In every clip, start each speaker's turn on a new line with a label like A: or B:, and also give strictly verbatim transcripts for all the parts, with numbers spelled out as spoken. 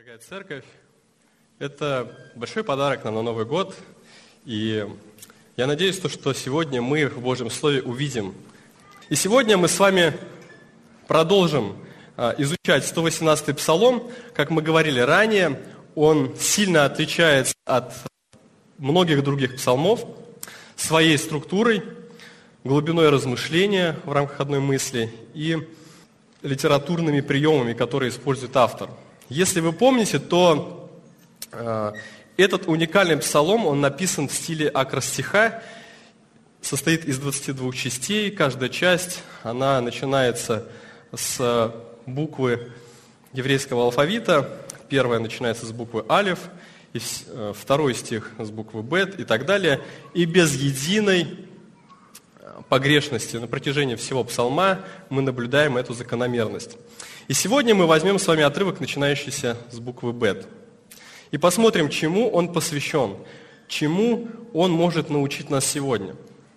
A: Дорогая церковь, это большой подарок нам на Новый год, и я надеюсь, что сегодня мы в Божьем Слове увидим. И сегодня мы с вами продолжим изучать сто восемнадцатый Псалом. Как мы говорили ранее, он сильно отличается от многих других псалмов своей структурой, глубиной размышления в рамках одной мысли и литературными приемами, которые использует автор. Если вы помните, то э, этот уникальный псалом, он написан в стиле акростиха, состоит из двадцати двух частей. Каждая часть, она начинается с буквы еврейского алфавита. Первая начинается с буквы алеф, и второй стих с буквы бет и так далее. И без единой погрешности на протяжении всего псалма мы наблюдаем эту закономерность. И сегодня мы возьмем с вами отрывок, начинающийся с буквы бет. И посмотрим, чему он посвящен, чему он может научить нас сегодня.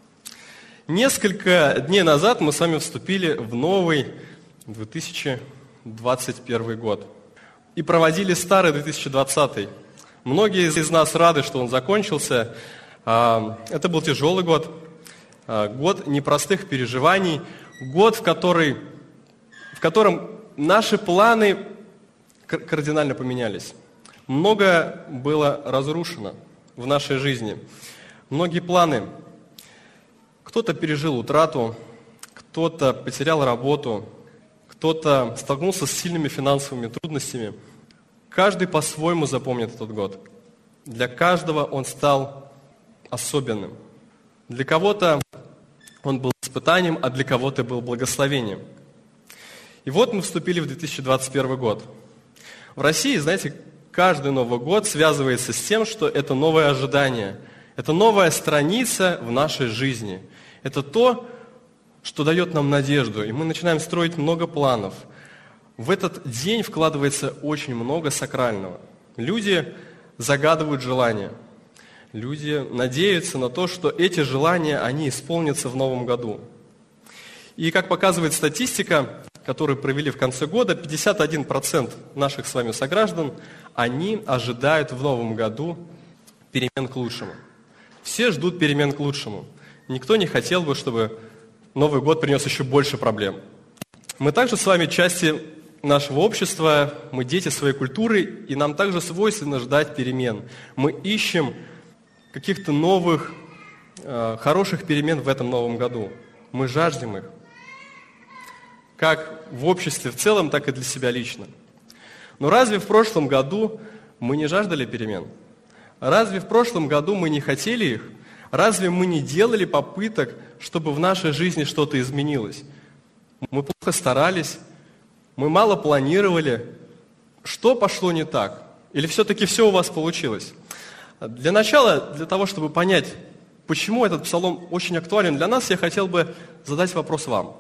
A: Несколько дней назад мы с вами вступили в новый две тысячи двадцать первый год и проводили старый две тысячи двадцатый. Многие из нас рады, что он закончился. Это был тяжелый год, год непростых переживаний, год, в, который, в котором наши планы кардинально поменялись. Многое было разрушено в нашей жизни. Многие планы. Кто-то пережил утрату, кто-то потерял работу, кто-то столкнулся с сильными финансовыми трудностями. Каждый по-своему запомнит этот год. Для каждого он стал особенным. Для кого-то он был испытанием, а для кого-то был благословением. И вот мы вступили в две тысячи двадцать первый год. В России, знаете, каждый Новый год связывается с тем, что это новое ожидание, это новая страница в нашей жизни. Это то, что дает нам надежду, и мы начинаем строить много планов. В этот день вкладывается очень много сакрального. Люди загадывают желания. Люди надеются на то, что эти желания, они исполнятся в новом году. И как показывает статистика, которую провели в конце года, пятьдесят один процент наших с вами сограждан, они ожидают в новом году перемен к лучшему. Все ждут перемен к лучшему. Никто не хотел бы, чтобы Новый год принес еще больше проблем. Мы также с вами части нашего общества, мы дети своей культуры, и нам также свойственно ждать перемен. Мы ищем каких-то новых, э, хороших перемен в этом новом году. Мы жаждем их. Как в обществе в целом, так и для себя лично. Но разве в прошлом году мы не жаждали перемен? Разве в прошлом году мы не хотели их? Разве мы не делали попыток, чтобы в нашей жизни что-то изменилось? Мы плохо старались, мы мало планировали. Что пошло не так? Или все-таки все у вас получилось? Для начала, для того, чтобы понять, почему этот псалом очень актуален для нас, я хотел бы задать вопрос вам.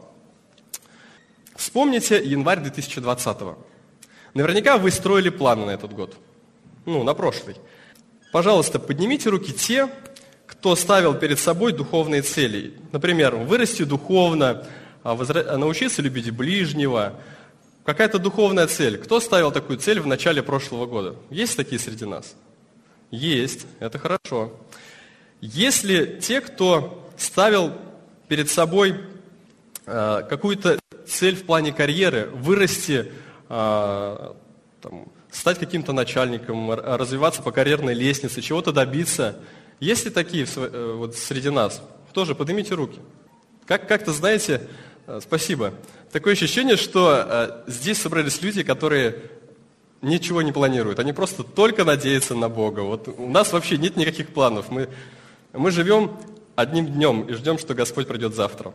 A: Вспомните январь две тысячи двадцатого. Наверняка вы строили планы на этот год. Ну, на прошлый. Пожалуйста, поднимите руки те, кто ставил перед собой духовные цели. Например, вырасти духовно, научиться любить ближнего. Какая-то духовная цель. Кто ставил такую цель в начале прошлого года? Есть такие среди нас? Есть. Это хорошо. Есть ли те, кто ставил перед собой э, какую-то цель в плане карьеры, вырасти, э, там, стать каким-то начальником, развиваться по карьерной лестнице, чего-то добиться? Есть ли такие э, вот, среди нас? Тоже поднимите руки. Как, как-то, знаете, э, спасибо. Такое ощущение, что э, здесь собрались люди, которые ничего не планируют. Они просто только надеются на Бога. Вот у нас вообще нет никаких планов. Мы, мы живем одним днем и ждем, что Господь придет завтра.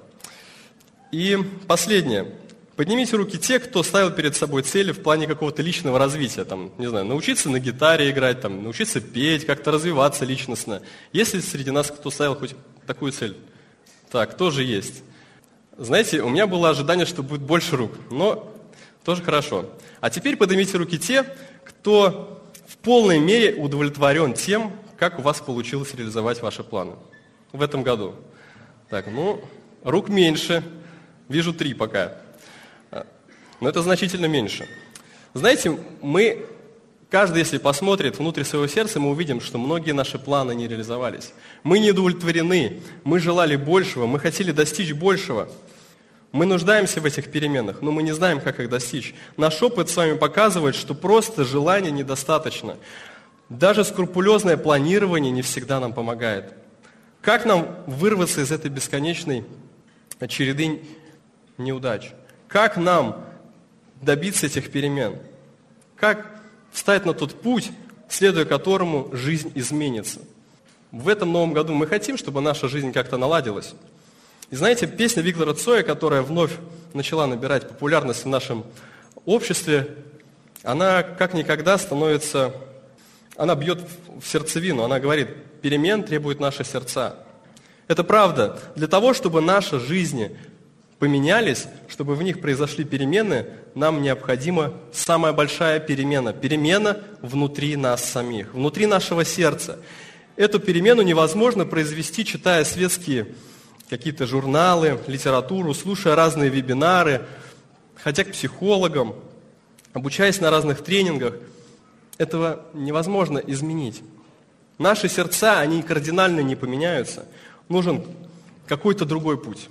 A: И последнее. Поднимите руки те, кто ставил перед собой цели в плане какого-то личного развития. Там, не знаю, научиться на гитаре играть, там, научиться петь, как-то развиваться личностно. Есть ли среди нас, кто ставил хоть такую цель? Так, тоже есть. Знаете, у меня было ожидание, что будет больше рук, но тоже хорошо. А теперь поднимите руки те, кто в полной мере удовлетворен тем, как у вас получилось реализовать ваши планы в этом году. Так, ну, рук меньше. Вижу три пока. Но это значительно меньше. Знаете, мы Каждый, если посмотрит внутрь своего сердца, мы увидим, что многие наши планы не реализовались. Мы не удовлетворены, мы желали большего, мы хотели достичь большего. Мы нуждаемся в этих переменах, но мы не знаем, как их достичь. Наш опыт с вами показывает, что просто желания недостаточно. Даже скрупулезное планирование не всегда нам помогает. Как нам вырваться из этой бесконечной череды неудач? Как нам добиться этих перемен? Как встать на тот путь, следуя которому жизнь изменится? В этом новом году мы хотим, чтобы наша жизнь как-то наладилась. И знаете, песня Виктора Цоя, которая вновь начала набирать популярность в нашем обществе, она как никогда становится, она бьет в сердцевину, она говорит: перемен требуют наши сердца. Это правда. Для того, чтобы наши жизни поменялись, чтобы в них произошли перемены, нам необходима самая большая перемена. Перемена внутри нас самих, внутри нашего сердца. Эту перемену невозможно произвести, читая светские какие-то журналы, литературу, слушая разные вебинары, ходя к психологам, обучаясь на разных тренингах. Этого невозможно изменить. Наши сердца, они кардинально не поменяются. Нужен какой-то другой путь.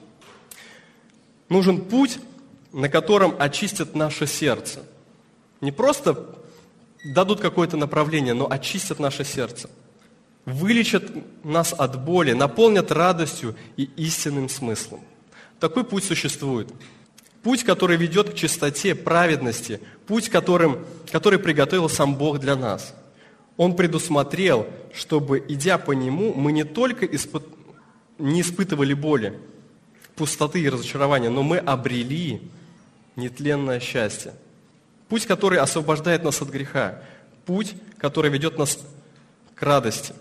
A: Нужен путь, на котором очистят наше сердце. Не просто дадут какое-то направление, но очистят наше сердце. Вылечат нас от боли, наполнят радостью и истинным смыслом. Такой путь существует. Путь, который ведет к чистоте, праведности. Путь, которым, который приготовил сам Бог для нас. Он предусмотрел, чтобы, идя по нему, мы не только испыт... не испытывали боли, пустоты и разочарования, но мы обрели нетленное счастье. Путь, который освобождает нас от греха. Путь, который ведет нас к радости.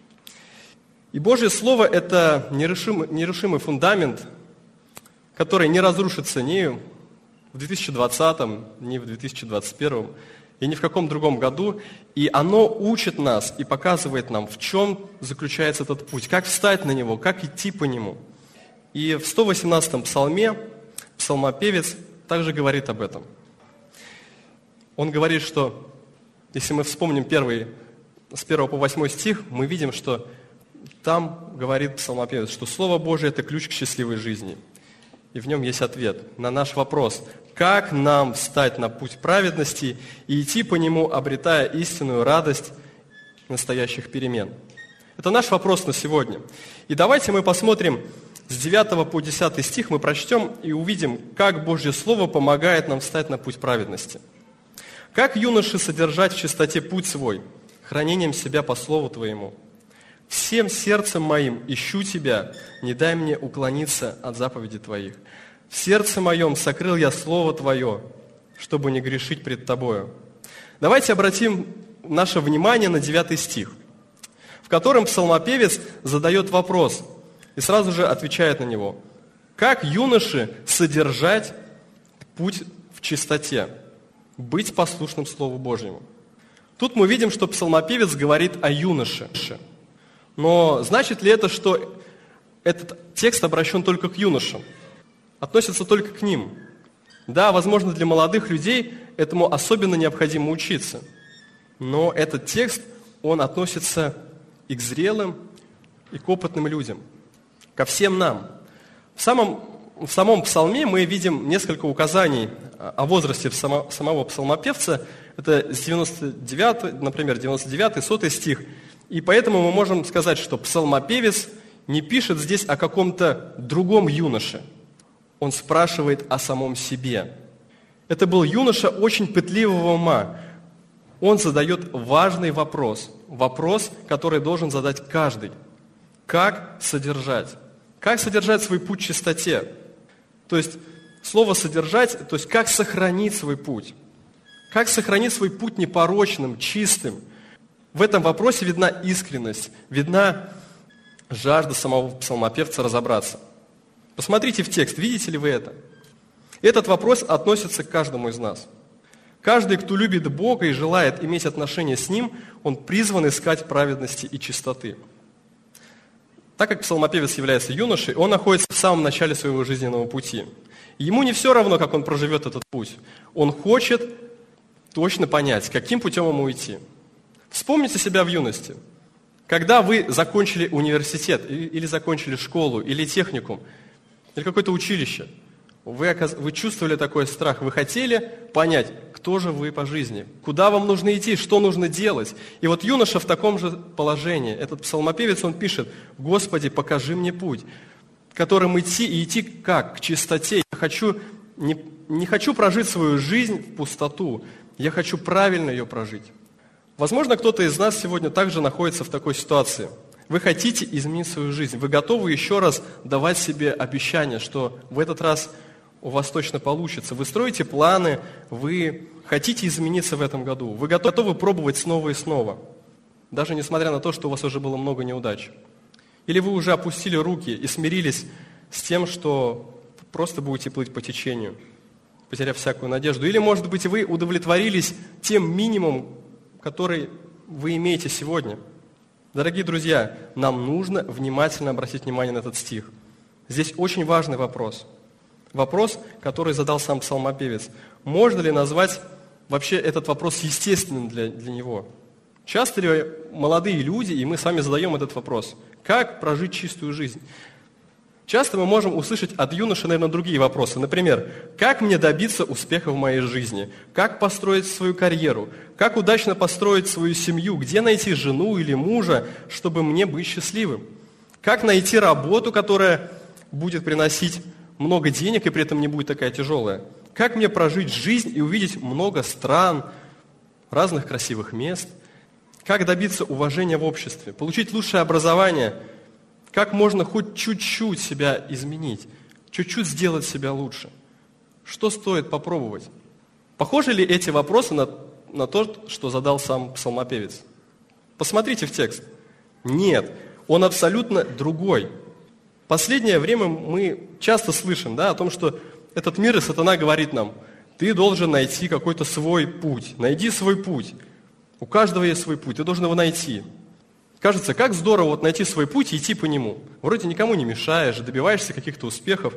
A: И Божье Слово – это нерушимый, нерушимый фундамент, который не разрушится ни в две тысячи двадцатом, ни в две тысячи двадцать первом, и ни в каком другом году. И оно учит нас и показывает нам, в чем заключается этот путь, как встать на него, как идти по нему. И в сто восемнадцатом псалме псалмопевец также говорит об этом. Он говорит, что, если мы вспомним первый, с первого по восьмой стих, мы видим, что там говорит псалмопевец, что Слово Божие – это ключ к счастливой жизни. И в нем есть ответ на наш вопрос, как нам встать на путь праведности и идти по нему, обретая истинную радость настоящих перемен. Это наш вопрос на сегодня. И давайте мы посмотрим с девятого по десятый стих, мы прочтем и увидим, как Божье Слово помогает нам встать на путь праведности. «Как юноше содержать в чистоте путь свой, хранением себя по Слову Твоему? Всем сердцем моим ищу Тебя, не дай мне уклониться от заповедей Твоих. В сердце моем сокрыл я Слово Твое, чтобы не грешить пред Тобою». Давайте обратим наше внимание на девятый стих, в котором псалмопевец задает вопрос и сразу же отвечает на него. Как юноше содержать путь в чистоте, быть послушным Слову Божьему? Тут мы видим, что псалмопевец говорит о юноше. Но значит ли это, что этот текст обращен только к юношам? Относится только к ним? Да, возможно, для молодых людей этому особенно необходимо учиться. Но этот текст, он относится и к зрелым, и к опытным людям, ко всем нам. В самом, в самом псалме мы видим несколько указаний о возрасте само, самого псалмопевца. Это с девяносто девятого, например, девяносто девятый, сотый стих. И поэтому мы можем сказать, что псалмопевец не пишет здесь о каком-то другом юноше. Он спрашивает о самом себе. Это был юноша очень пытливого ума. Он задает важный вопрос. Вопрос, который должен задать каждый. Как содержать? Как содержать свой путь в чистоте? То есть, слово «содержать», то есть, как сохранить свой путь? Как сохранить свой путь непорочным, чистым? В этом вопросе видна искренность, видна жажда самого псалмопевца разобраться. Посмотрите в текст, видите ли вы это? Этот вопрос относится к каждому из нас. Каждый, кто любит Бога и желает иметь отношения с Ним, он призван искать праведности и чистоты. Так как псалмопевец является юношей, он находится в самом начале своего жизненного пути. Ему не все равно, как он проживет этот путь. Он хочет точно понять, каким путем ему уйти. Вспомните себя в юности. Когда вы закончили университет, или закончили школу, или техникум, или какое-то училище, вы, вы чувствовали такой страх, вы хотели понять, кто же вы по жизни, куда вам нужно идти, что нужно делать. И вот юноша в таком же положении, этот псалмопевец, он пишет: «Господи, покажи мне путь, которым идти, и идти как? К чистоте. Я хочу, не, не хочу прожить свою жизнь в пустоту, я хочу правильно ее прожить». Возможно, кто-то из нас сегодня также находится в такой ситуации. Вы хотите изменить свою жизнь, вы готовы еще раз давать себе обещание, что в этот раз у вас точно получится. Вы строите планы, вы хотите измениться в этом году, вы готовы пробовать снова и снова, даже несмотря на то, что у вас уже было много неудач. Или вы уже опустили руки и смирились с тем, что просто будете плыть по течению, потеряв всякую надежду. Или, может быть, вы удовлетворились тем минимумом, который вы имеете сегодня. Дорогие друзья, нам нужно внимательно обратить внимание на этот стих. Здесь очень важный вопрос. Вопрос, который задал сам псалмопевец. Можно ли назвать вообще этот вопрос естественным для, для него? Часто ли молодые люди, и мы с вами задаем этот вопрос, как прожить чистую жизнь? Часто мы можем услышать от юноши, наверное, другие вопросы. Например, как мне добиться успеха в моей жизни? Как построить свою карьеру? Как удачно построить свою семью? Где найти жену или мужа, чтобы мне быть счастливым? Как найти работу, которая будет приносить много денег и при этом не будет такая тяжелая? Как мне прожить жизнь и увидеть много стран, разных красивых мест? Как добиться уважения в обществе? Получить лучшее образование? Как можно хоть чуть-чуть себя изменить, чуть-чуть сделать себя лучше? Что стоит попробовать? Похожи ли эти вопросы на, на то, что задал сам псалмопевец? Посмотрите в текст. Нет, он абсолютно другой. В последнее время мы часто слышим, да, о том, что этот мир и сатана говорит нам: ты должен найти какой-то свой путь, найди свой путь. У каждого есть свой путь, ты должен его найти. Кажется, как здорово вот найти свой путь и идти по нему. Вроде никому не мешаешь, добиваешься каких-то успехов,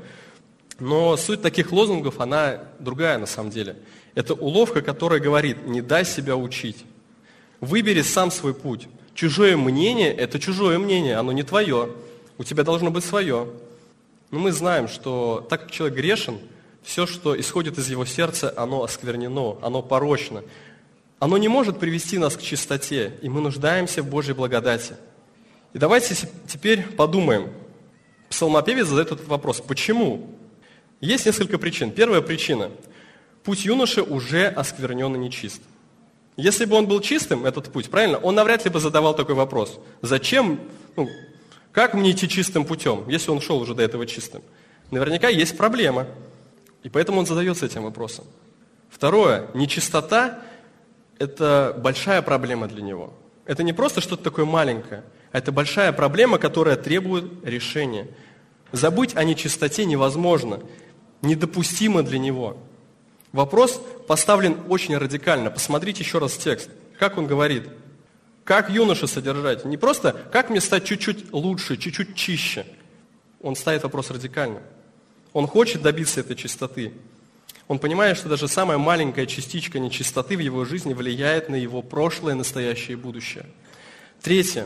A: но суть таких лозунгов, она другая на самом деле. Это уловка, которая говорит: не дай себя учить. Выбери сам свой путь. Чужое мнение – это чужое мнение, оно не твое. У тебя должно быть свое. Но мы знаем, что так как человек грешен, все, что исходит из его сердца, оно осквернено, оно порочно. Оно не может привести нас к чистоте, и мы нуждаемся в Божьей благодати. И давайте теперь подумаем. Псалмопевец задает этот вопрос. Почему? Есть несколько причин. Первая причина. Путь юноши уже осквернен и нечист. Если бы он был чистым, этот путь, правильно, он навряд ли бы задавал такой вопрос. Зачем, ну, как мне идти чистым путем, если он шел уже до этого чистым? Наверняка есть проблема. И поэтому он задается этим вопросом. Второе. Нечистота – это большая проблема для него. Это не просто что-то такое маленькое, а это большая проблема, которая требует решения. Забыть о нечистоте невозможно, недопустимо для него. Вопрос поставлен очень радикально. Посмотрите еще раз текст. Как он говорит? Как юношу содержать? Не просто, как мне стать чуть-чуть лучше, чуть-чуть чище. Он ставит вопрос радикально. Он хочет добиться этой чистоты. Он понимает, что даже самая маленькая частичка нечистоты в его жизни влияет на его прошлое, настоящее и будущее. Третья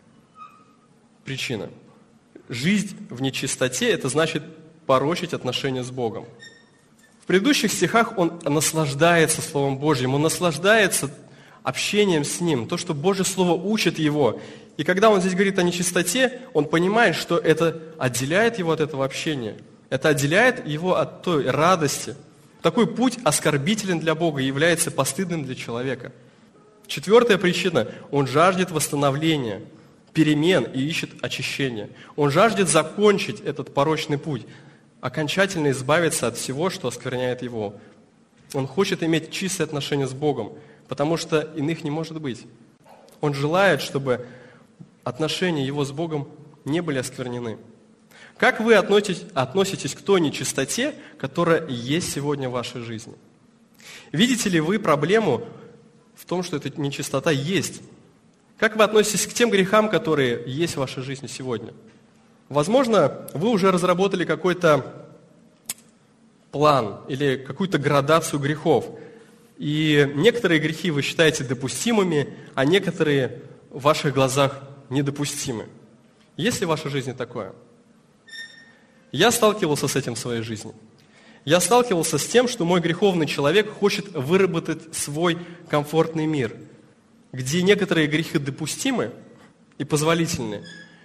A: причина. Жизнь в нечистоте – это значит порочить отношения с Богом. В предыдущих стихах он наслаждается Словом Божьим, он наслаждается общением с Ним, то, что Божье Слово учит его. И когда он здесь говорит о нечистоте, он понимает, что это отделяет его от этого общения, это отделяет его от той радости. Такой путь оскорбителен для Бога и является постыдным для человека. Четвертая причина – он жаждет восстановления, перемен и ищет очищения. Он жаждет закончить этот порочный путь, окончательно избавиться от всего, что оскверняет его. Он хочет иметь чистые отношения с Богом, потому что иных не может быть. Он желает, чтобы отношения его с Богом не были осквернены. Как вы относитесь, относитесь к той нечистоте, которая есть сегодня в вашей жизни? Видите ли вы проблему в том, что эта нечистота есть? Как вы относитесь к тем грехам, которые есть в вашей жизни сегодня? Возможно, вы уже разработали какой-то план или какую-то градацию грехов. И некоторые грехи вы считаете допустимыми, а некоторые в ваших глазах недопустимы. Есть ли в вашей жизни такое? Я сталкивался с этим в своей жизни. Я сталкивался с тем, что мой греховный человек хочет выработать свой комфортный мир, где некоторые грехи допустимы и позволительны,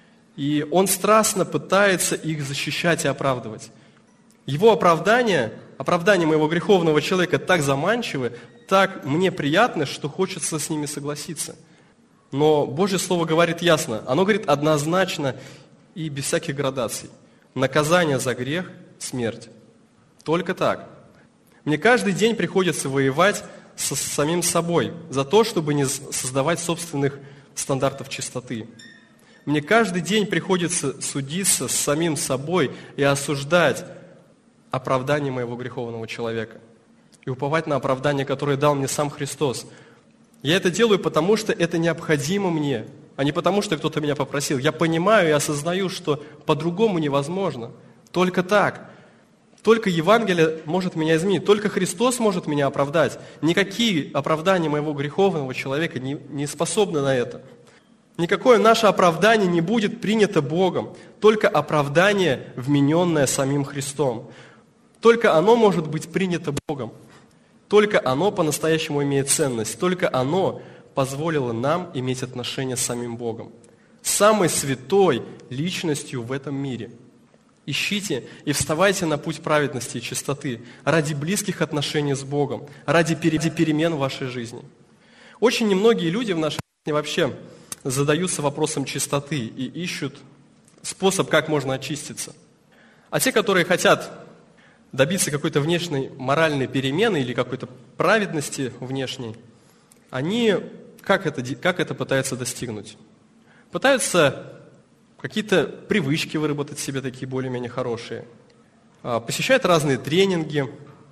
A: и он страстно пытается их защищать и оправдывать. Его оправдание, оправдание моего греховного человека так заманчивы, так мне приятно, что хочется с ними согласиться. Но Божье Слово говорит ясно, оно говорит однозначно и без всяких градаций. Наказание за грех – смерть. Только так. Мне каждый день приходится воевать со самим собой за то, чтобы не создавать собственных стандартов чистоты. Мне каждый день приходится судиться с самим собой и осуждать оправдание моего греховного человека и уповать на оправдание, которое дал мне сам Христос. Я это делаю, потому что это необходимо мне, а не потому, что кто-то меня попросил. Я понимаю и осознаю, что по-другому невозможно. Только так. Только Евангелие может меня изменить. Только Христос может меня оправдать. Никакие оправдания моего греховного человека не, не способны на это. Никакое наше оправдание не будет принято Богом. Только оправдание, вмененное самим Христом. Только оно может быть принято Богом. Только оно по-настоящему имеет ценность. Только оно позволило нам иметь отношения с самим Богом. Самой святой личностью в этом мире. Ищите и вставайте на путь праведности и чистоты ради близких отношений с Богом, ради перемен в вашей жизни. Очень немногие люди в нашей жизни вообще задаются вопросом чистоты и ищут способ, как можно очиститься. А те, которые хотят добиться какой-то внешней моральной перемены или какой-то праведности внешней, они как это, как это пытаются достигнуть? Пытаются какие-то привычки выработать себе такие более-менее хорошие, посещают разные тренинги,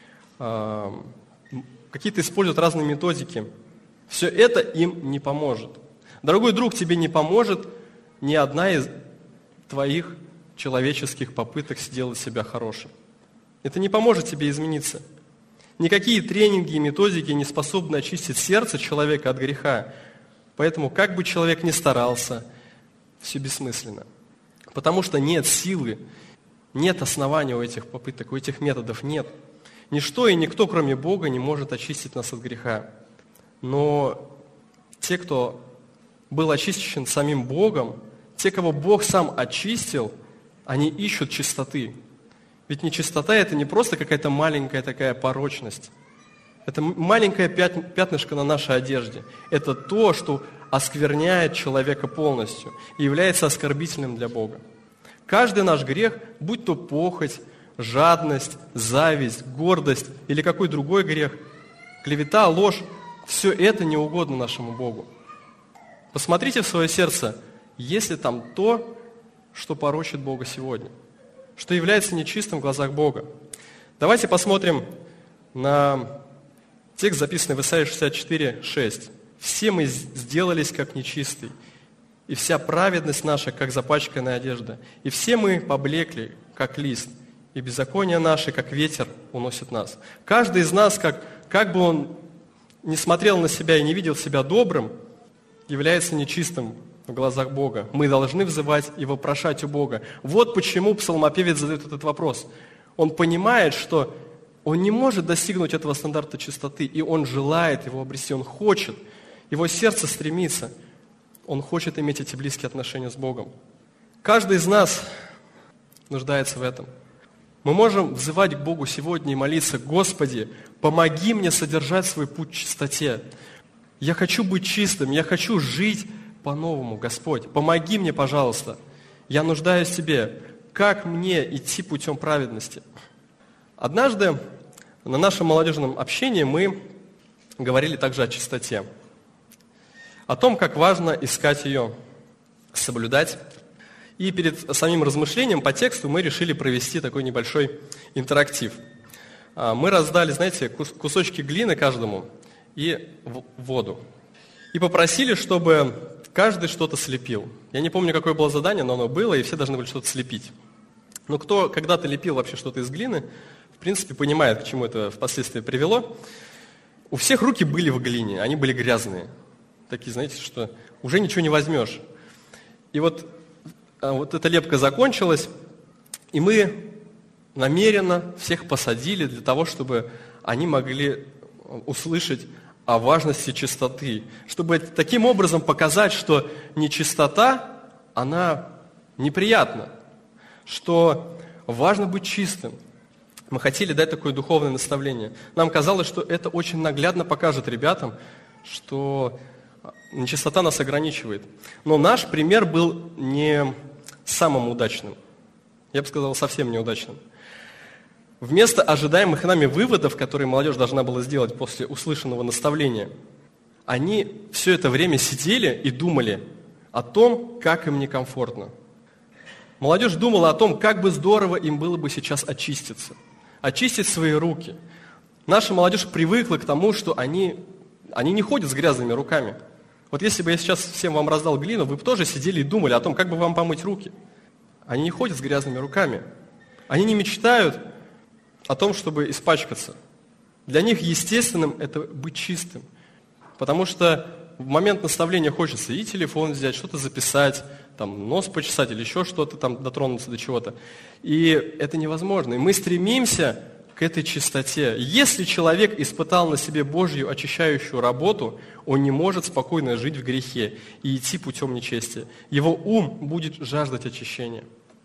A: какие-то используют разные методики. Все это им не поможет. Дорогой друг, тебе не поможет ни одна из твоих человеческих попыток сделать себя хорошим. Это не поможет тебе измениться. Никакие тренинги и методики не способны очистить сердце человека от греха. Поэтому, как бы человек ни старался, все бессмысленно. Потому что нет силы, нет основания у этих попыток, у этих методов нет. Ничто и никто, кроме Бога, не может очистить нас от греха. Но те, кто был очищен самим Богом, те, кого Бог сам очистил, они ищут чистоты. Ведь нечистота – это не просто какая-то маленькая такая порочность. Это маленькое пятнышко на нашей одежде. Это то, что оскверняет человека полностью и является оскорбительным для Бога. Каждый наш грех, будь то похоть, жадность, зависть, гордость или какой другой грех, клевета, ложь, все это не угодно нашему Богу. Посмотрите в свое сердце, есть ли там то, что порочит Бога сегодня, что является нечистым в глазах Бога. Давайте посмотрим на текст, записанный в Исайе шестьдесят четыре, шесть. «Все мы сделались, как нечистый, и вся праведность наша, как запачканная одежда, и все мы поблекли, как лист, и беззаконие наше, как ветер, уносит нас». Каждый из нас, как, как бы он не смотрел на себя и не видел себя добрым, является нечистым в глазах Бога. Мы должны взывать и вопрошать у Бога. Вот почему псалмопевец задает этот вопрос. Он понимает, что он не может достигнуть этого стандарта чистоты, и он желает его обрести, он хочет. Его сердце стремится. Он хочет иметь эти близкие отношения с Богом. Каждый из нас нуждается в этом. Мы можем взывать к Богу сегодня и молиться: «Господи, помоги мне содержать свой путь в чистоте. Я хочу быть чистым, я хочу жить по-новому, Господь. Помоги мне, пожалуйста. Я нуждаюсь в Тебе. Как мне идти путем праведности?» Однажды на нашем молодежном общении мы говорили также о чистоте. О том, как важно искать ее, соблюдать. И перед самим размышлением по тексту мы решили провести такой небольшой интерактив. Мы раздали, знаете, кусочки глины каждому и воду. И попросили, чтобы каждый что-то слепил. Я не помню, какое было задание, но оно было, и все должны были что-то слепить. Но кто когда-то лепил вообще что-то из глины, в принципе, понимает, к чему это впоследствии привело. У всех руки были в глине, они были грязные. Такие, знаете, что уже ничего не возьмешь. И вот, вот эта лепка закончилась, и мы намеренно всех посадили для того, чтобы они могли услышать о важности чистоты. Чтобы таким образом показать, что нечистота, она неприятна, что важно быть чистым. Мы хотели дать такое духовное наставление. Нам казалось, что это очень наглядно покажет ребятам, что нечистота нас ограничивает. Но наш пример был не самым удачным. Я бы сказал, совсем неудачным. Вместо ожидаемых нами выводов, которые молодежь должна была сделать после услышанного наставления, они все это время сидели и думали о том, как им некомфортно. Молодежь думала о том, как бы здорово им было бы сейчас очиститься. Очистить свои руки. Наша молодежь привыкла к тому, что они, они не ходят с грязными руками. Вот если бы я сейчас всем вам раздал глину, вы бы тоже сидели и думали о том, как бы вам помыть руки. Они не ходят с грязными руками. Они не мечтают о том, чтобы испачкаться. Для них естественным это быть чистым. Потому что в момент наставления хочется и телефон взять, что-то записать, там, нос почесать или еще что-то, там, дотронуться до чего-то. И это невозможно. И мы стремимся к этой чистоте. Если человек испытал на себе Божью очищающую работу, он не может спокойно жить в грехе и идти путем нечестия. Его ум будет жаждать очищения.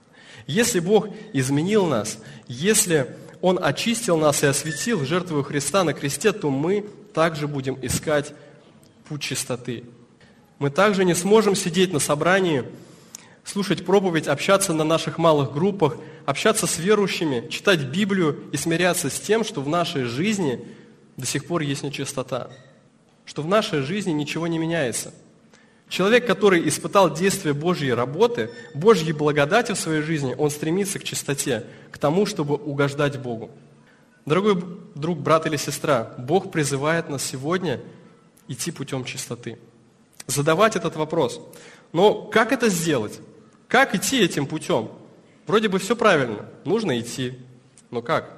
A: Если Бог изменил нас, если Он очистил нас и осветил жертвою Христа на кресте, то мы также будем искать путь чистоты. Мы также не сможем сидеть на собрании, слушать проповедь, общаться на наших малых группах, общаться с верующими, читать Библию и смиряться с тем, что в нашей жизни до сих пор есть нечистота, что в нашей жизни ничего не меняется. Человек, который испытал действие Божьей работы, Божьей благодати в своей жизни, он стремится к чистоте, к тому, чтобы угождать Богу. Дорогой друг, брат или сестра, Бог призывает нас сегодня идти путем чистоты. Задавать этот вопрос. Но как это сделать? Как идти этим путем? Вроде бы все правильно, нужно идти. Но как?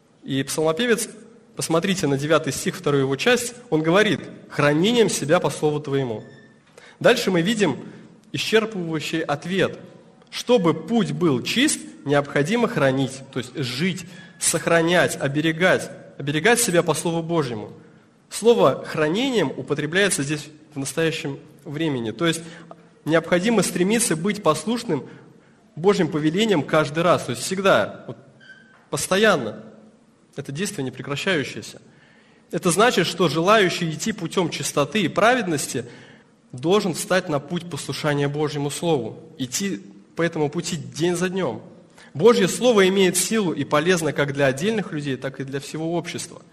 A: И псалмопевец, посмотрите на девятый стих, вторую его часть, он говорит: «Хранением себя по слову Твоему». Дальше мы видим исчерпывающий ответ. Чтобы путь был чист, необходимо хранить, то есть жить, сохранять, оберегать, оберегать себя по Слову Божьему. Слово «хранением» употребляется здесь в настоящем времени, то есть необходимо стремиться быть послушным Божьим повелениям каждый раз, то есть всегда, вот, постоянно. Это действие не прекращающееся. Это значит, что желающий идти путем чистоты и праведности должен встать на путь послушания Божьему Слову, идти по этому пути день за днем. Божье Слово имеет силу и полезно как для отдельных людей, так и для всего общества.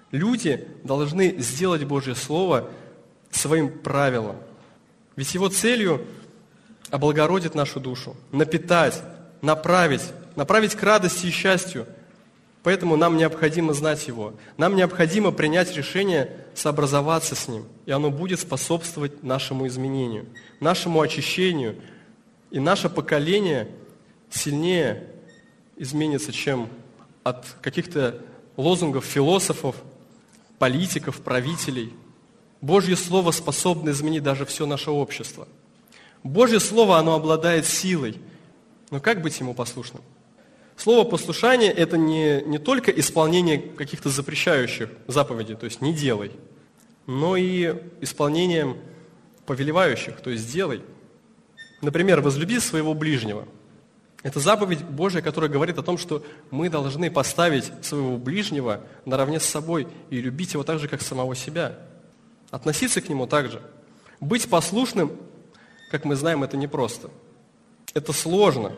A: Люди должны сделать Божье Слово своим правилом. Ведь его целью облагородить нашу душу, напитать, направить, направить к радости и счастью. Поэтому нам необходимо знать его. Нам необходимо принять решение сообразоваться с ним. И оно будет способствовать нашему изменению, нашему очищению. И наше поколение сильнее изменится, чем от каких-то лозунгов философов, политиков, правителей. Божье Слово способно изменить даже все наше общество. Божье Слово, оно обладает силой. Но как быть ему послушным? Слово послушание – это не, не только исполнение каких-то запрещающих заповедей, то есть не делай, но и исполнением повелевающих, то есть делай. Например, возлюби своего ближнего. Это заповедь Божья, которая говорит о том, что мы должны поставить своего ближнего наравне с собой и любить его так же, как самого себя. Относиться к нему так же. Быть послушным, как мы знаем, это непросто. Это сложно.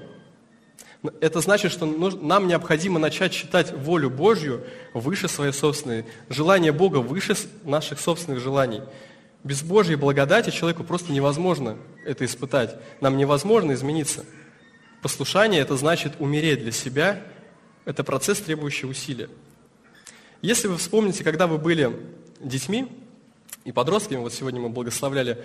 A: Это значит, что нам необходимо начать считать волю Божью выше своей собственной, желание Бога выше наших собственных желаний. Без Божьей благодати человеку просто невозможно это испытать. Нам невозможно измениться. Послушание – это значит умереть для себя. Это процесс, требующий усилия. Если вы вспомните, когда вы были детьми и подростками, вот сегодня мы благословляли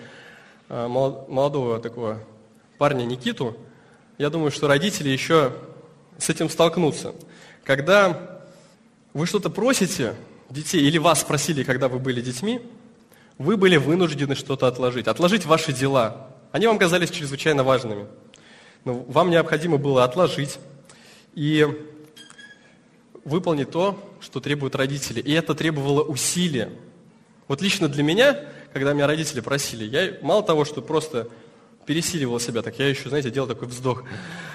A: молодого такого парня Никиту, я думаю, что родители еще с этим столкнутся. Когда вы что-то просите детей или вас спросили, когда вы были детьми, вы были вынуждены что-то отложить. Отложить ваши дела. Они вам казались чрезвычайно важными. Но вам необходимо было отложить и выполнить то, что требуют родители. И это требовало усилия. Вот лично для меня, когда меня родители просили, я мало того, что просто пересиливал себя, так я еще, знаете, делал такой вздох,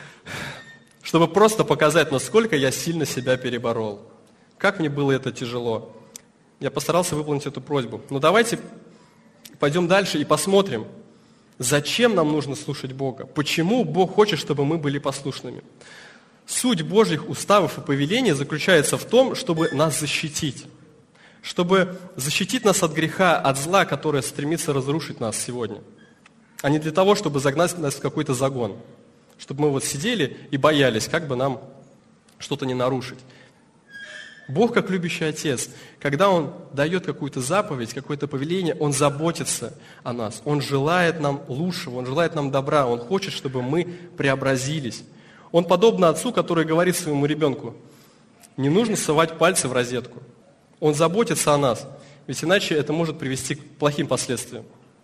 A: чтобы просто показать, насколько я сильно себя переборол. Как мне было это тяжело. Я постарался выполнить эту просьбу. Но давайте пойдем дальше и посмотрим, зачем нам нужно слушать Бога. Почему Бог хочет, чтобы мы были послушными. Суть Божьих уставов и повелений заключается в том, чтобы нас защитить. Чтобы защитить нас от греха, от зла, которое стремится разрушить нас сегодня. А не для того, чтобы загнать нас в какой-то загон. Чтобы мы вот сидели и боялись, как бы нам что-то не нарушить. Бог, как любящий Отец, когда Он дает какую-то заповедь, какое-то повеление, Он заботится о нас. Он желает нам лучшего, Он желает нам добра. Он хочет, чтобы мы преобразились. Он подобно отцу, который говорит своему ребенку: не нужно совать пальцы в розетку. Он заботится о нас, ведь иначе это может привести к плохим последствиям.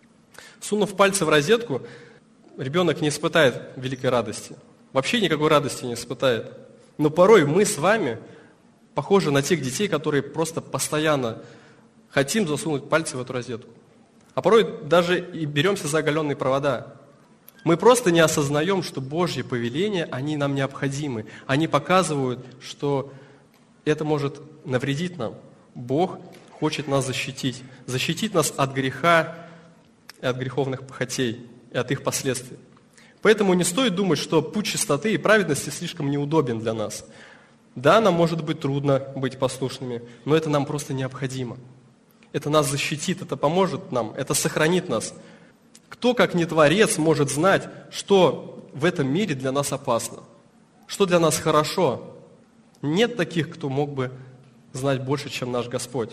A: Сунув пальцы в розетку, ребенок не испытает великой радости. Вообще никакой радости не испытает. Но порой мы с вами похожи на тех детей, которые просто постоянно хотим засунуть пальцы в эту розетку. А порой даже и беремся за оголенные провода. Мы просто не осознаем, что Божьи повеления, они нам необходимы. Они показывают, что это может навредить нам. Бог хочет нас защитить. Защитить нас от греха и от греховных похотей, и от их последствий. Поэтому не стоит думать, что путь чистоты и праведности слишком неудобен для нас. Да, нам может быть трудно быть послушными, но это нам просто необходимо. Это нас защитит, это поможет нам, это сохранит нас. Кто, как не Творец, может знать, что в этом мире для нас опасно, что для нас хорошо? Нет таких, кто мог бы знать больше, чем наш Господь.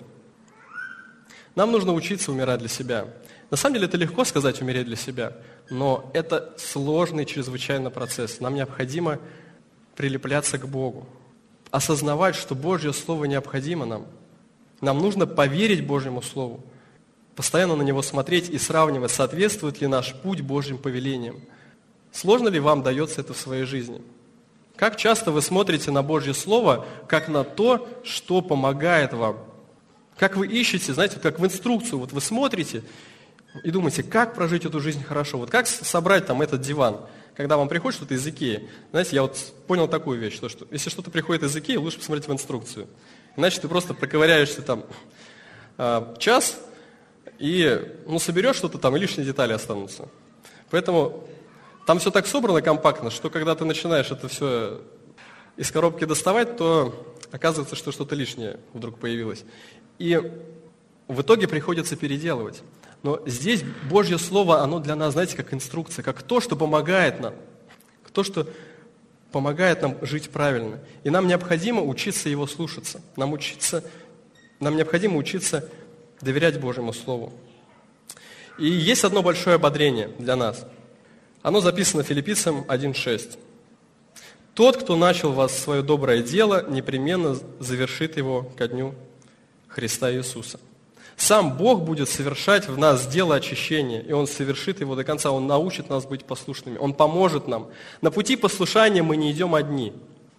A: Нам нужно учиться умирать для себя. На самом деле это легко сказать «умереть для себя», но это сложный чрезвычайно процесс. Нам необходимо прилепляться к Богу, осознавать, что Божье Слово необходимо нам. Нам нужно поверить Божьему Слову, постоянно на него смотреть и сравнивать, соответствует ли наш путь Божьим повелениям. Сложно ли вам дается это в своей жизни? Как часто вы смотрите на Божье Слово, как на то, что помогает вам? Как вы ищете, знаете, как в инструкцию, вот вы смотрите и думаете, как прожить эту жизнь хорошо, вот как собрать там этот диван, когда вам приходит что-то из Икеи. Знаете, я вот понял такую вещь, что, что если что-то приходит из Икеи, лучше посмотреть в инструкцию. Иначе ты просто проковыряешься там э, час и ну, соберешь что-то там, и лишние детали останутся. Поэтому там все так собрано компактно, что когда ты начинаешь это все из коробки доставать, то оказывается, что что-то лишнее вдруг появилось. И в итоге приходится переделывать. Но здесь Божье Слово, оно для нас, знаете, как инструкция, как то, что помогает нам, то, что помогает нам жить правильно. И нам необходимо учиться его слушаться. Нам, учиться, нам необходимо учиться доверять Божьему Слову. И есть одно большое ободрение для нас. Оно записано Филиппийцам один шесть. «Тот, кто начал в вас свое доброе дело, непременно завершит его ко дню Христа Иисуса». Сам Бог будет совершать в нас дело очищения, и Он совершит его до конца. Он научит нас быть послушными, Он поможет нам. На пути послушания мы не идем одни.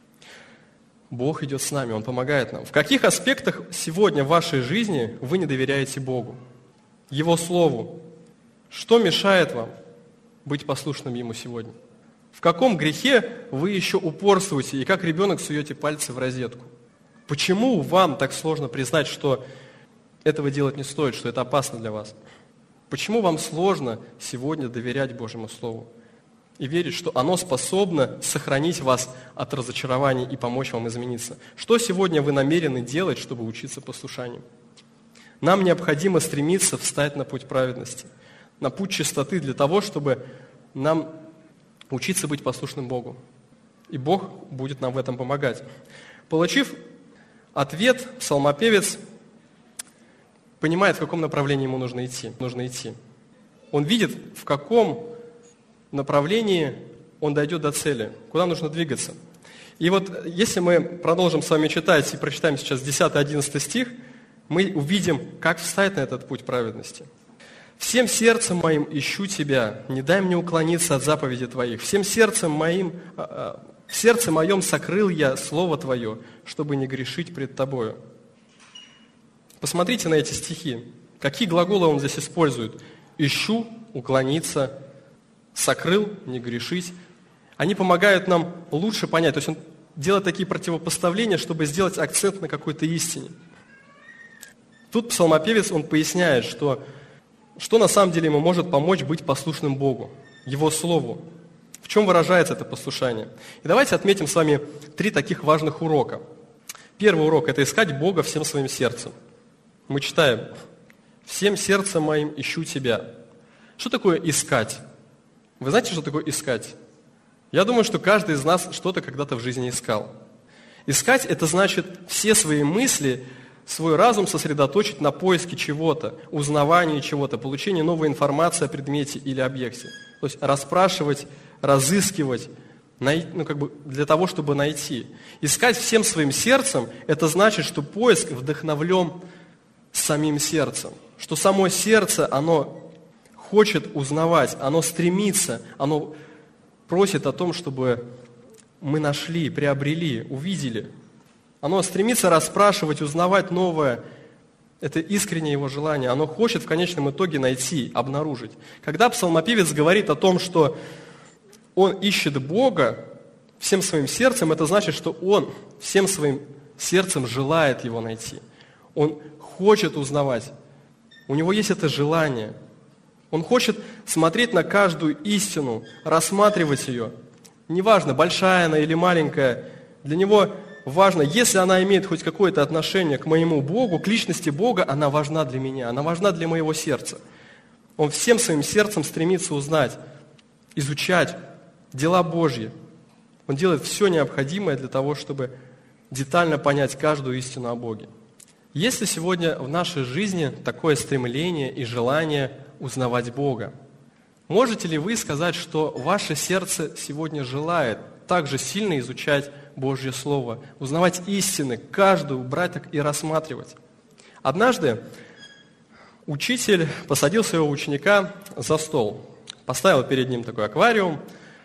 A: Бог идет с нами, Он помогает нам. В каких аспектах сегодня в вашей жизни вы не доверяете Богу, Его Слову? Что мешает вам быть послушным Ему сегодня? В каком грехе вы еще упорствуете и как ребенок суете пальцы в розетку? Почему вам так сложно признать, что этого делать не стоит, что это опасно для вас? Почему вам сложно сегодня доверять Божьему Слову и верить, что оно способно сохранить вас от разочарований и помочь вам измениться? Что сегодня вы намерены делать, чтобы учиться послушанию? Нам необходимо стремиться встать на путь праведности, на путь чистоты для того, чтобы нам учиться быть послушным Богу. И Бог будет нам в этом помогать. Получив ответ, псалмопевец понимает, в каком направлении ему нужно идти. Нужно идти. Он видит, в каком направлении он дойдет до цели, куда нужно двигаться. И вот если мы продолжим с вами читать и прочитаем сейчас десятый-одиннадцатый стих, мы увидим, как встать на этот путь праведности. «Всем сердцем моим ищу Тебя, не дай мне уклониться от заповедей Твоих. Всем сердцем моим, в сердце моем сокрыл я Слово Твое, чтобы не грешить пред Тобою». Посмотрите на эти стихи. Какие глаголы он здесь использует? «Ищу», «уклониться», «сокрыл», «не грешить». Они помогают нам лучше понять. То есть он делает такие противопоставления, чтобы сделать акцент на какой-то истине. Тут псалмопевец, он поясняет, что, что на самом деле ему может помочь быть послушным Богу, Его Слову. В чем выражается это послушание? И давайте отметим с вами три таких важных урока. Первый урок – это искать Бога всем своим сердцем. Мы читаем: «Всем сердцем моим ищу Тебя». Что такое искать? Вы знаете, что такое искать? Я думаю, что каждый из нас что-то когда-то в жизни искал. Искать – это значит все свои мысли, свой разум сосредоточить на поиске чего-то, узнавании чего-то, получении новой информации о предмете или объекте. То есть расспрашивать, разыскивать, ну, как бы для того, чтобы найти. Искать всем своим сердцем – это значит, что поиск вдохновлен самим сердцем, что само сердце, оно хочет узнавать, оно стремится, оно просит о том, чтобы мы нашли, приобрели, увидели. Оно стремится расспрашивать, узнавать новое. Это искреннее его желание. Оно хочет в конечном итоге найти, обнаружить. Когда псалмопевец говорит о том, что он ищет Бога всем своим сердцем, это значит, что он всем своим сердцем желает его найти. Он хочет узнавать. У него есть это желание. Он хочет смотреть на каждую истину, рассматривать ее. Неважно, большая она или маленькая, для него важно, если она имеет хоть какое-то отношение к моему Богу, к личности Бога, она важна для меня, она важна для моего сердца. Он всем своим сердцем стремится узнать, изучать дела Божьи. Он делает все необходимое для того, чтобы детально понять каждую истину о Боге. Есть ли сегодня в нашей жизни такое стремление и желание узнавать Бога? Можете ли вы сказать, что ваше сердце сегодня желает так же сильно изучать Божье Слово, узнавать истины, каждую брать так и рассматривать? Однажды учитель посадил своего ученика за стол, поставил перед ним такой аквариум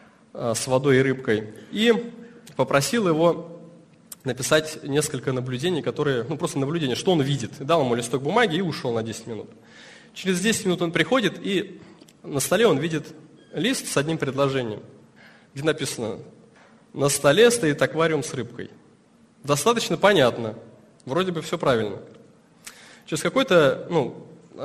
A: с водой и рыбкой и попросил его написать несколько наблюдений, которые, ну просто наблюдения, что он видит. Дал ему листок бумаги и ушел на десять минут. Через десять минут он приходит, и на столе он видит лист с одним предложением, где написано: «На столе стоит аквариум с рыбкой». Достаточно понятно, вроде бы все правильно. Через какой-то, ну,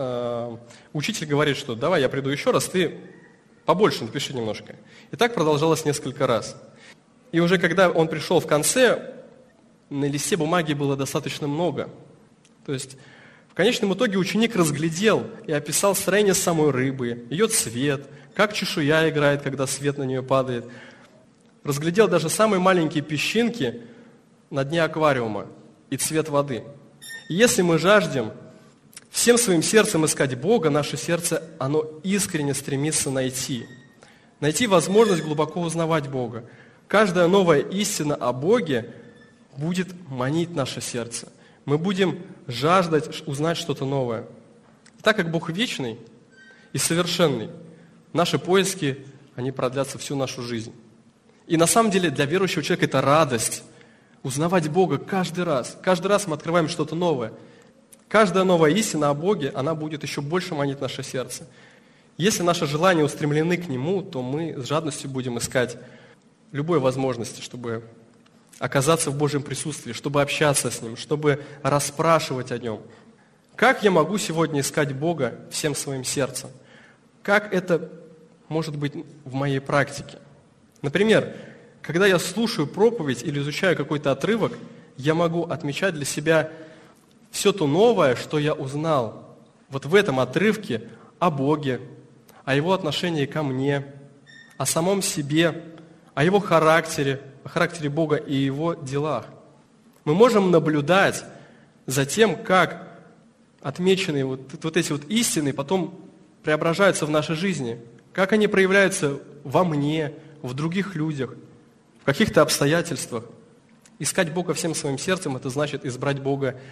A: э, учитель говорит, что давай я приду еще раз, ты побольше напиши немножко. И так продолжалось несколько раз. И уже когда он пришел в конце, на листе бумаги было достаточно много. То есть в конечном итоге ученик разглядел и описал строение самой рыбы, ее цвет, как чешуя играет, когда свет на нее падает. Разглядел даже самые маленькие песчинки на дне аквариума и цвет воды. И если мы жаждем всем своим сердцем искать Бога, наше сердце, оно искренне стремится найти. Найти возможность глубоко узнавать Бога. Каждая новая истина о Боге будет манить наше сердце. Мы будем жаждать узнать что-то новое. Так как Бог вечный и совершенный, наши поиски, они продлятся всю нашу жизнь. И на самом деле для верующего человека это радость узнавать Бога каждый раз. Каждый раз мы открываем что-то новое. Каждая новая истина о Боге, она будет еще больше манить наше сердце. Если наши желания устремлены к Нему, то мы с жадностью будем искать любой возможности, чтобы оказаться в Божьем присутствии, чтобы общаться с Ним, чтобы расспрашивать о Нем. Как я могу сегодня искать Бога всем своим сердцем? Как это может быть в моей практике? Например, когда я слушаю проповедь или изучаю какой-то отрывок, я могу отмечать для себя все то новое, что я узнал вот в этом отрывке о Боге, о Его отношении ко мне, о самом себе, о Его характере, о характере Бога и Его делах. Мы можем наблюдать за тем, как отмеченные вот, вот эти вот истины потом преображаются в нашей жизни, как они проявляются во мне, в других людях, в каких-то обстоятельствах. Искать Бога всем своим сердцем – это значит избрать Бога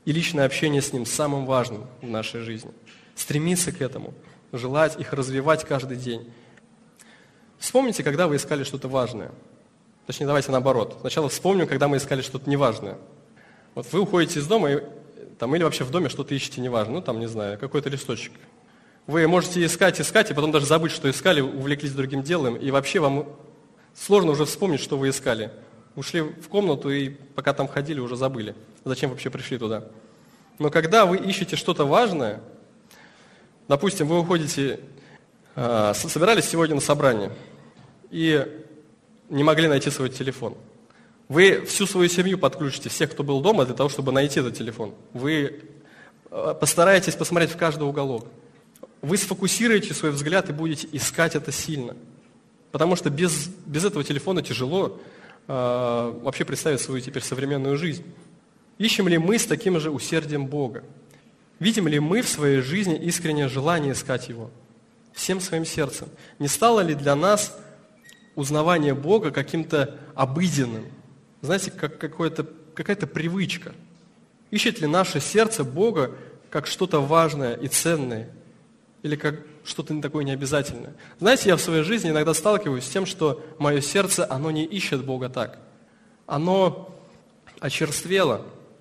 A: и личное общение с Ним самым важным в нашей жизни. Стремиться к этому, желать их развивать каждый день. Вспомните, когда вы искали что-то важное. Точнее, давайте наоборот. Сначала вспомним, когда мы искали что-то неважное. Вот вы уходите из дома, и, там, или вообще в доме что-то ищете неважное, ну там, не знаю, какой-то листочек. Вы можете искать, искать, и потом даже забыть, что искали, увлеклись другим делом, и вообще вам сложно уже вспомнить, что вы искали. Ушли в комнату, и пока там ходили, уже забыли. Зачем вообще пришли туда? Но когда вы ищете что-то важное, допустим, вы уходите, э, собирались сегодня на собрание, и не могли найти свой телефон. Вы всю свою семью подключите, всех, кто был дома, для того, чтобы найти этот телефон. Вы постараетесь посмотреть в каждый уголок. Вы сфокусируете свой взгляд и будете искать это сильно. Потому что без, без этого телефона тяжело э, вообще представить свою теперь современную жизнь. Ищем ли мы с таким же усердием Бога? Видим ли мы в своей жизни искреннее желание искать Его? Всем своим сердцем. Не стало ли для нас узнавание Бога каким-то обыденным? Знаете, как какое-то, какая-то привычка. Ищет ли наше сердце Бога как что-то важное и ценное? Или как что-то такое необязательное? Знаете, я в своей жизни иногда сталкиваюсь с тем, что мое сердце, оно не ищет Бога так. Оно очерствело.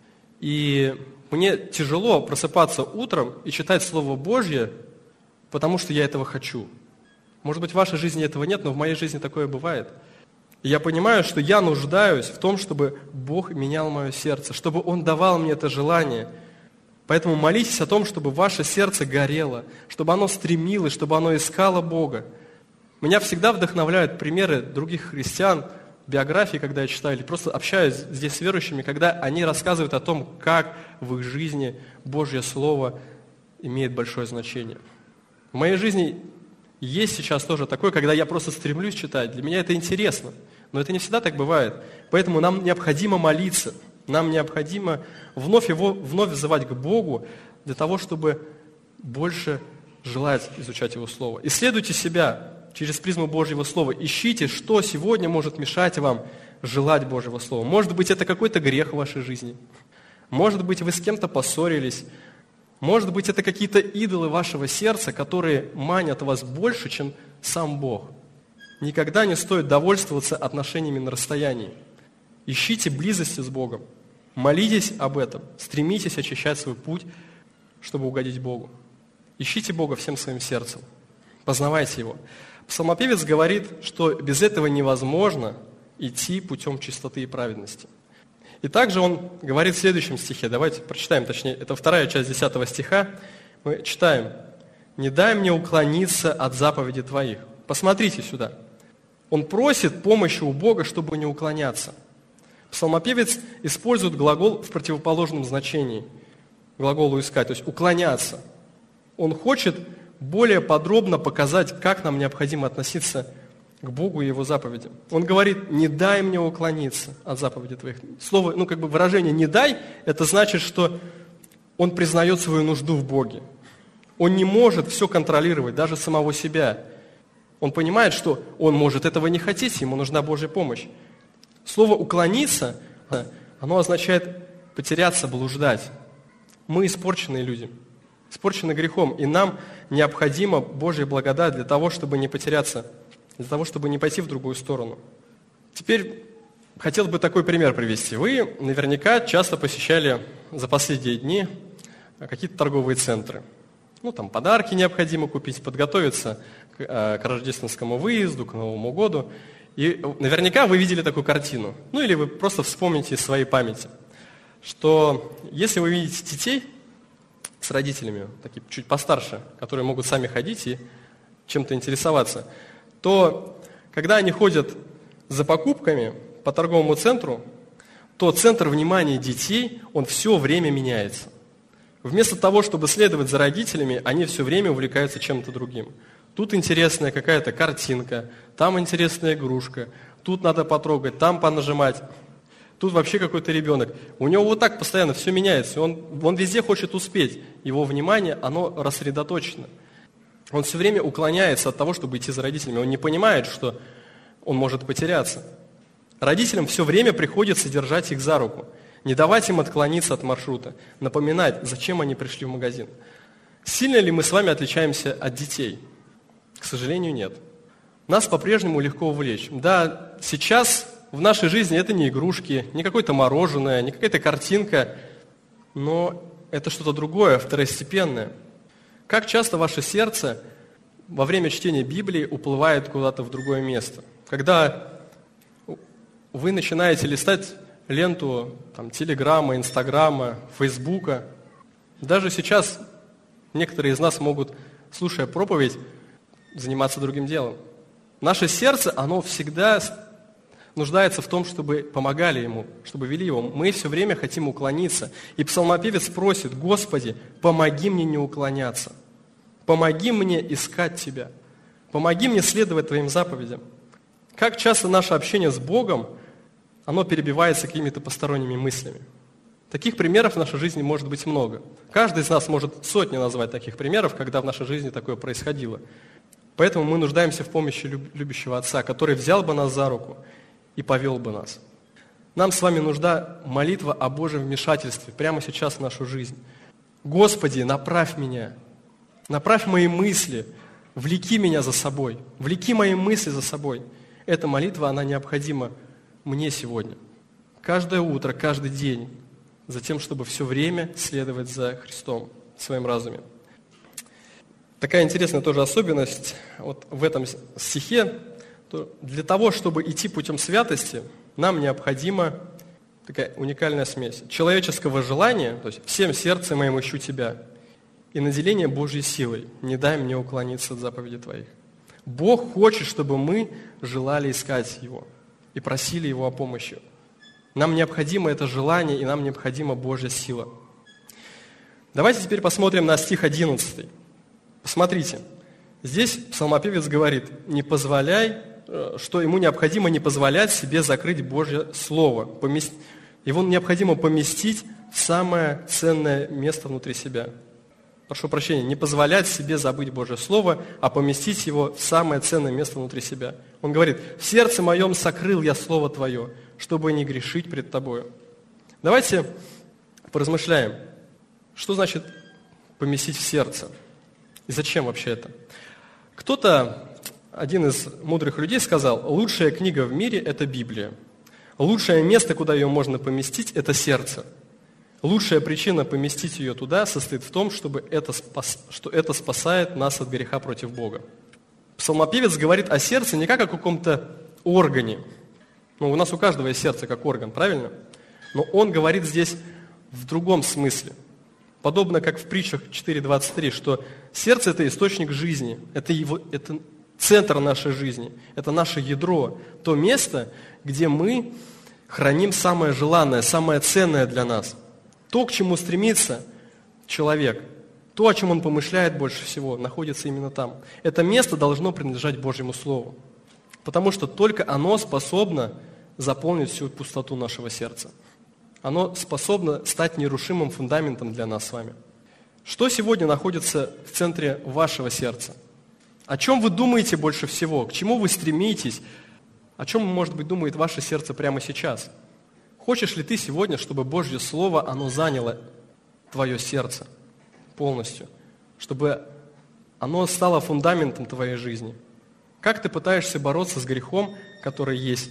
A: И мне тяжело просыпаться утром и читать Слово Божье, потому что я этого хочу. Может быть, в вашей жизни этого нет, но в моей жизни такое бывает. И я понимаю, что я нуждаюсь в том, чтобы Бог менял мое сердце, чтобы Он давал мне это желание. Поэтому молитесь о том, чтобы ваше сердце горело, чтобы оно стремилось, чтобы оно искало Бога. Меня всегда вдохновляют примеры других христиан, биографии, когда я читаю, или просто общаюсь здесь с верующими, когда они рассказывают о том, как в их жизни Божье Слово имеет большое значение. В моей жизни есть сейчас тоже такое, когда я просто стремлюсь читать. Для меня это интересно, но это не всегда так бывает. Поэтому нам необходимо молиться, нам необходимо вновь его, вновь взывать к Богу для того, чтобы больше желать изучать Его Слово. Исследуйте себя через призму Божьего Слова. Ищите, что сегодня может мешать вам желать Божьего Слова. Может быть, это какой-то грех в вашей жизни. Может быть, вы с кем-то поссорились. Может быть, это какие-то идолы вашего сердца, которые манят вас больше, чем сам Бог. Никогда не стоит довольствоваться отношениями на расстоянии. Ищите близости с Богом. Молитесь об этом. Стремитесь очищать свой путь, чтобы угодить Богу. Ищите Бога всем своим сердцем. Познавайте Его. Псалмопевец говорит, что без этого невозможно идти путем чистоты и праведности. И также он говорит в следующем стихе. Давайте прочитаем, точнее, это вторая часть десятого стиха. Мы читаем. «Не дай мне уклониться от заповедей Твоих». Посмотрите сюда. Он просит помощи у Бога, чтобы не уклоняться. Псалмопевец использует глагол в противоположном значении. Глаголу «искать», то есть «уклоняться». Он хочет более подробно показать, как нам необходимо относиться к Богу и Его заповедям. Он говорит: «Не дай мне уклониться от заповедей Твоих». Слово, ну как бы выражение «не дай» – это значит, что он признает свою нужду в Боге. Он не может все контролировать, даже самого себя. Он понимает, что он может этого не хотеть, ему нужна Божья помощь. Слово «уклониться», оно означает потеряться, блуждать. Мы испорченные люди, испорчены грехом, и нам необходима Божья благодать для того, чтобы не потеряться, для того, чтобы не пойти в другую сторону. Теперь хотел бы такой пример привести. Вы наверняка часто посещали за последние дни какие-то торговые центры. Ну, там подарки необходимо купить, подготовиться к, к рождественскому выезду, к Новому году. И наверняка вы видели такую картину. Ну, или вы просто вспомните из своей памяти, что если вы видите детей с родителями, такие чуть постарше, которые могут сами ходить и чем-то интересоваться, то когда они ходят за покупками по торговому центру, то центр внимания детей, он все время меняется. Вместо того, чтобы следовать за родителями, они все время увлекаются чем-то другим. Тут интересная какая-то картинка, там интересная игрушка, тут надо потрогать, там понажимать. Тут вообще какой-то ребенок. У него вот так постоянно все меняется. Он, он везде хочет успеть. Его внимание, оно рассредоточено. Он все время уклоняется от того, чтобы идти за родителями. Он не понимает, что он может потеряться. Родителям все время приходится держать их за руку. не давать им отклониться от маршрута, напоминать, зачем они пришли в магазин. Сильно ли мы с вами отличаемся от детей? К сожалению, нет. Нас по-прежнему легко увлечь. Да, сейчас в нашей жизни это не игрушки, не какое-то мороженое, не какая-то картинка, но это что-то другое, второстепенное. Как часто ваше сердце во время чтения Библии уплывает куда-то в другое место? Когда вы начинаете листать ленту там, Телеграма, Инстаграма, Фейсбука, даже сейчас некоторые из нас могут, слушая проповедь, заниматься другим делом. Наше сердце, оно всегда нуждается в том, чтобы помогали ему, чтобы вели его. Мы все время хотим уклониться. И псалмопевец просит: «Господи, помоги мне не уклоняться, помоги мне искать Тебя, помоги мне следовать Твоим заповедям». Как часто наше общение с Богом, оно перебивается какими-то посторонними мыслями. Таких примеров в нашей жизни может быть много. Каждый из нас может сотни назвать таких примеров, когда в нашей жизни такое происходило. Поэтому мы нуждаемся в помощи любящего Отца, который взял бы нас за руку и повел бы нас. Нам с вами нужна молитва о Божьем вмешательстве прямо сейчас в нашу жизнь. «Господи, направь меня, направь мои мысли, влеки меня за собой, влеки мои мысли за собой». Эта молитва, она необходима мне сегодня. Каждое утро, каждый день, за тем, чтобы все время следовать за Христом в своем разуме. Такая интересная тоже особенность вот в этом стихе. То для того, чтобы идти путем святости, нам необходима такая уникальная смесь человеческого желания, то есть «всем сердцем моим ищу Тебя», и наделение Божьей силой, «не дай мне уклониться от заповедей Твоих». Бог хочет, чтобы мы желали искать Его и просили Его о помощи. Нам необходимо это желание, и нам необходима Божья сила. Давайте теперь посмотрим на стих одиннадцатый. Посмотрите, здесь псалмопевец говорит: «Не позволяй», что ему необходимо не позволять себе закрыть Божье Слово. Его необходимо поместить в самое ценное место внутри себя. Прошу прощения, не позволять себе забыть Божье Слово, а поместить его в самое ценное место внутри себя. Он говорит: «В сердце моем сокрыл я Слово Твое, чтобы не грешить пред Тобою». Давайте поразмышляем, что значит поместить в сердце и зачем вообще это. Кто-то, один из мудрых людей сказал: лучшая книга в мире – это Библия. Лучшее место, куда ее можно поместить, это сердце. Лучшая причина поместить ее туда состоит в том, чтобы это спас, что это спасает нас от греха против Бога. Псалмопевец говорит о сердце не как о каком-то органе. Ну, у нас у каждого есть сердце как орган, правильно? Но он говорит здесь в другом смысле. Подобно как в притчах четыре двадцать три, что сердце – это источник жизни, это, его, это центр нашей жизни, это наше ядро, то место, где мы храним самое желанное, самое ценное для нас. То, к чему стремится человек, то, о чем он помышляет больше всего, находится именно там. Это место должно принадлежать Божьему Слову, потому что только оно способно заполнить всю пустоту нашего сердца. Оно способно стать нерушимым фундаментом для нас с вами. Что сегодня находится в центре вашего сердца? О чем вы думаете больше всего? К чему вы стремитесь? О чем, может быть, думает ваше сердце прямо сейчас? Хочешь ли ты сегодня, чтобы Божье Слово, оно заняло твое сердце полностью? Чтобы оно стало фундаментом твоей жизни? Как ты пытаешься бороться с грехом, который есть?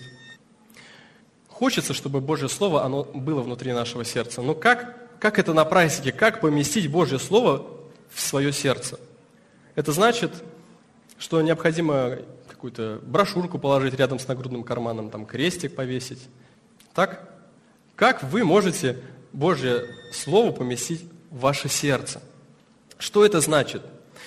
A: Хочется, чтобы Божье Слово, оно было внутри нашего сердца. Но как, как это на практике? Как поместить Божье Слово в свое сердце? Это значит, что необходимо какую-то брошюрку положить рядом с нагрудным карманом, там крестик повесить. Так? Как вы можете Божье Слово поместить в ваше сердце? Что это значит?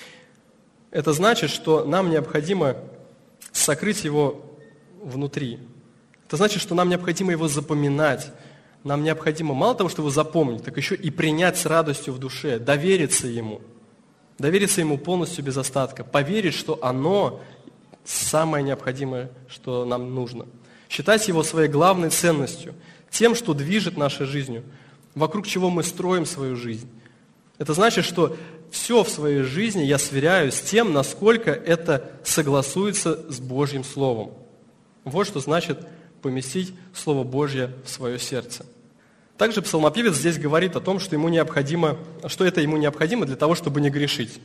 A: Это значит, что нам необходимо сокрыть его внутри. Это значит, что нам необходимо его запоминать. Нам необходимо мало того, что его запомнить, так еще и принять с радостью в душе, довериться ему. Довериться ему полностью без остатка. Поверить, что оно самое необходимое, что нам нужно. Считать его своей главной ценностью, тем, что движет нашей жизнью, вокруг чего мы строим свою жизнь. Это значит, что все в своей жизни я сверяю с тем, насколько это согласуется с Божьим Словом. Вот что значит поместить Слово Божье в свое сердце. Также псалмопевец здесь говорит о том, что, ему необходимо, что это ему необходимо для того, чтобы не грешить.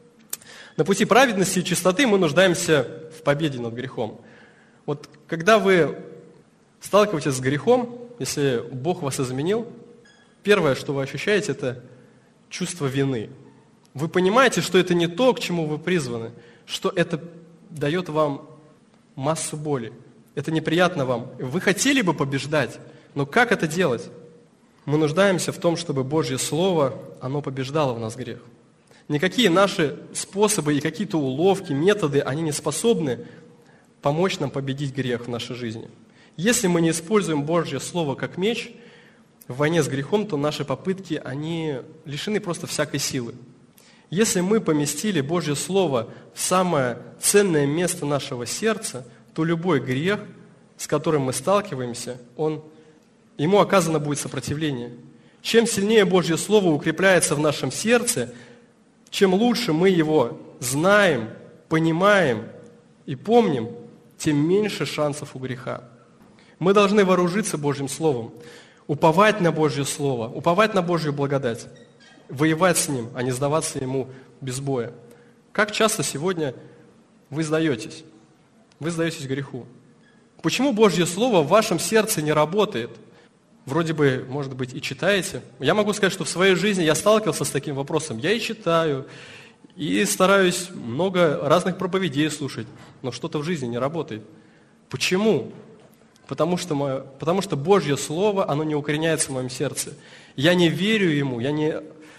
A: На пути праведности и чистоты мы нуждаемся в победе над грехом. Вот когда вы сталкиваетесь с грехом, если Бог вас изменил, первое, что вы ощущаете, это чувство вины. Вы понимаете, что это не то, к чему вы призваны, что это дает вам массу боли. Это неприятно вам. Вы хотели бы побеждать, но как это делать? Мы нуждаемся в том, чтобы Божье Слово, оно побеждало в нас грех. Никакие наши способы и какие-то уловки, методы, они не способны помочь нам победить грех в нашей жизни. Если мы не используем Божье Слово как меч в войне с грехом, то наши попытки, они лишены просто всякой силы. Если мы поместили Божье Слово в самое ценное место нашего сердца, то любой грех, с которым мы сталкиваемся, он, ему оказано будет сопротивление. Чем сильнее Божье Слово укрепляется в нашем сердце, чем лучше мы его знаем, понимаем и помним, тем меньше шансов у греха. Мы должны вооружиться Божьим Словом, уповать на Божье Слово, уповать на Божью благодать, воевать с Ним, а не сдаваться Ему без боя. Как часто сегодня вы сдаетесь? Вы сдаетесь греху. Почему Божье Слово в вашем сердце не работает? Вроде бы, может быть, и читаете. Я могу сказать, что в своей жизни я сталкивался с таким вопросом. Я и читаю, и стараюсь много разных проповедей слушать, но что-то в жизни не работает. Почему? Потому что, мое, потому что Божье Слово, оно не укореняется в моем сердце. Я не верю Ему, я не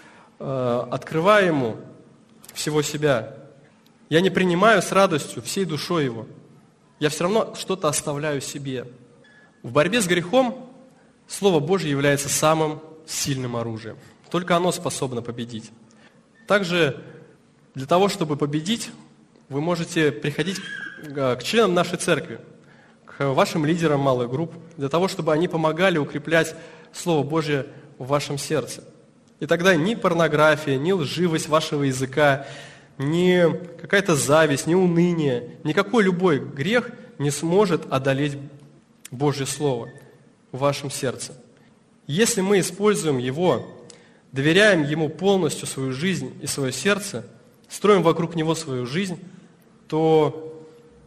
A: э, открываю Ему всего себя. Я не принимаю с радостью, всей душой Его. Я все равно что-то оставляю себе. В борьбе с грехом Слово Божье является самым сильным оружием. Только оно способно победить. Также для того, чтобы победить, вы можете приходить к членам нашей церкви, к вашим лидерам малых групп, для того, чтобы они помогали укреплять Слово Божье в вашем сердце. И тогда ни порнография, ни лживость вашего языка, ни какая-то зависть, ни уныние, никакой любой грех не сможет одолеть Божье Слово в вашем сердце. Если мы используем его, доверяем ему полностью свою жизнь и свое сердце, строим вокруг него свою жизнь, то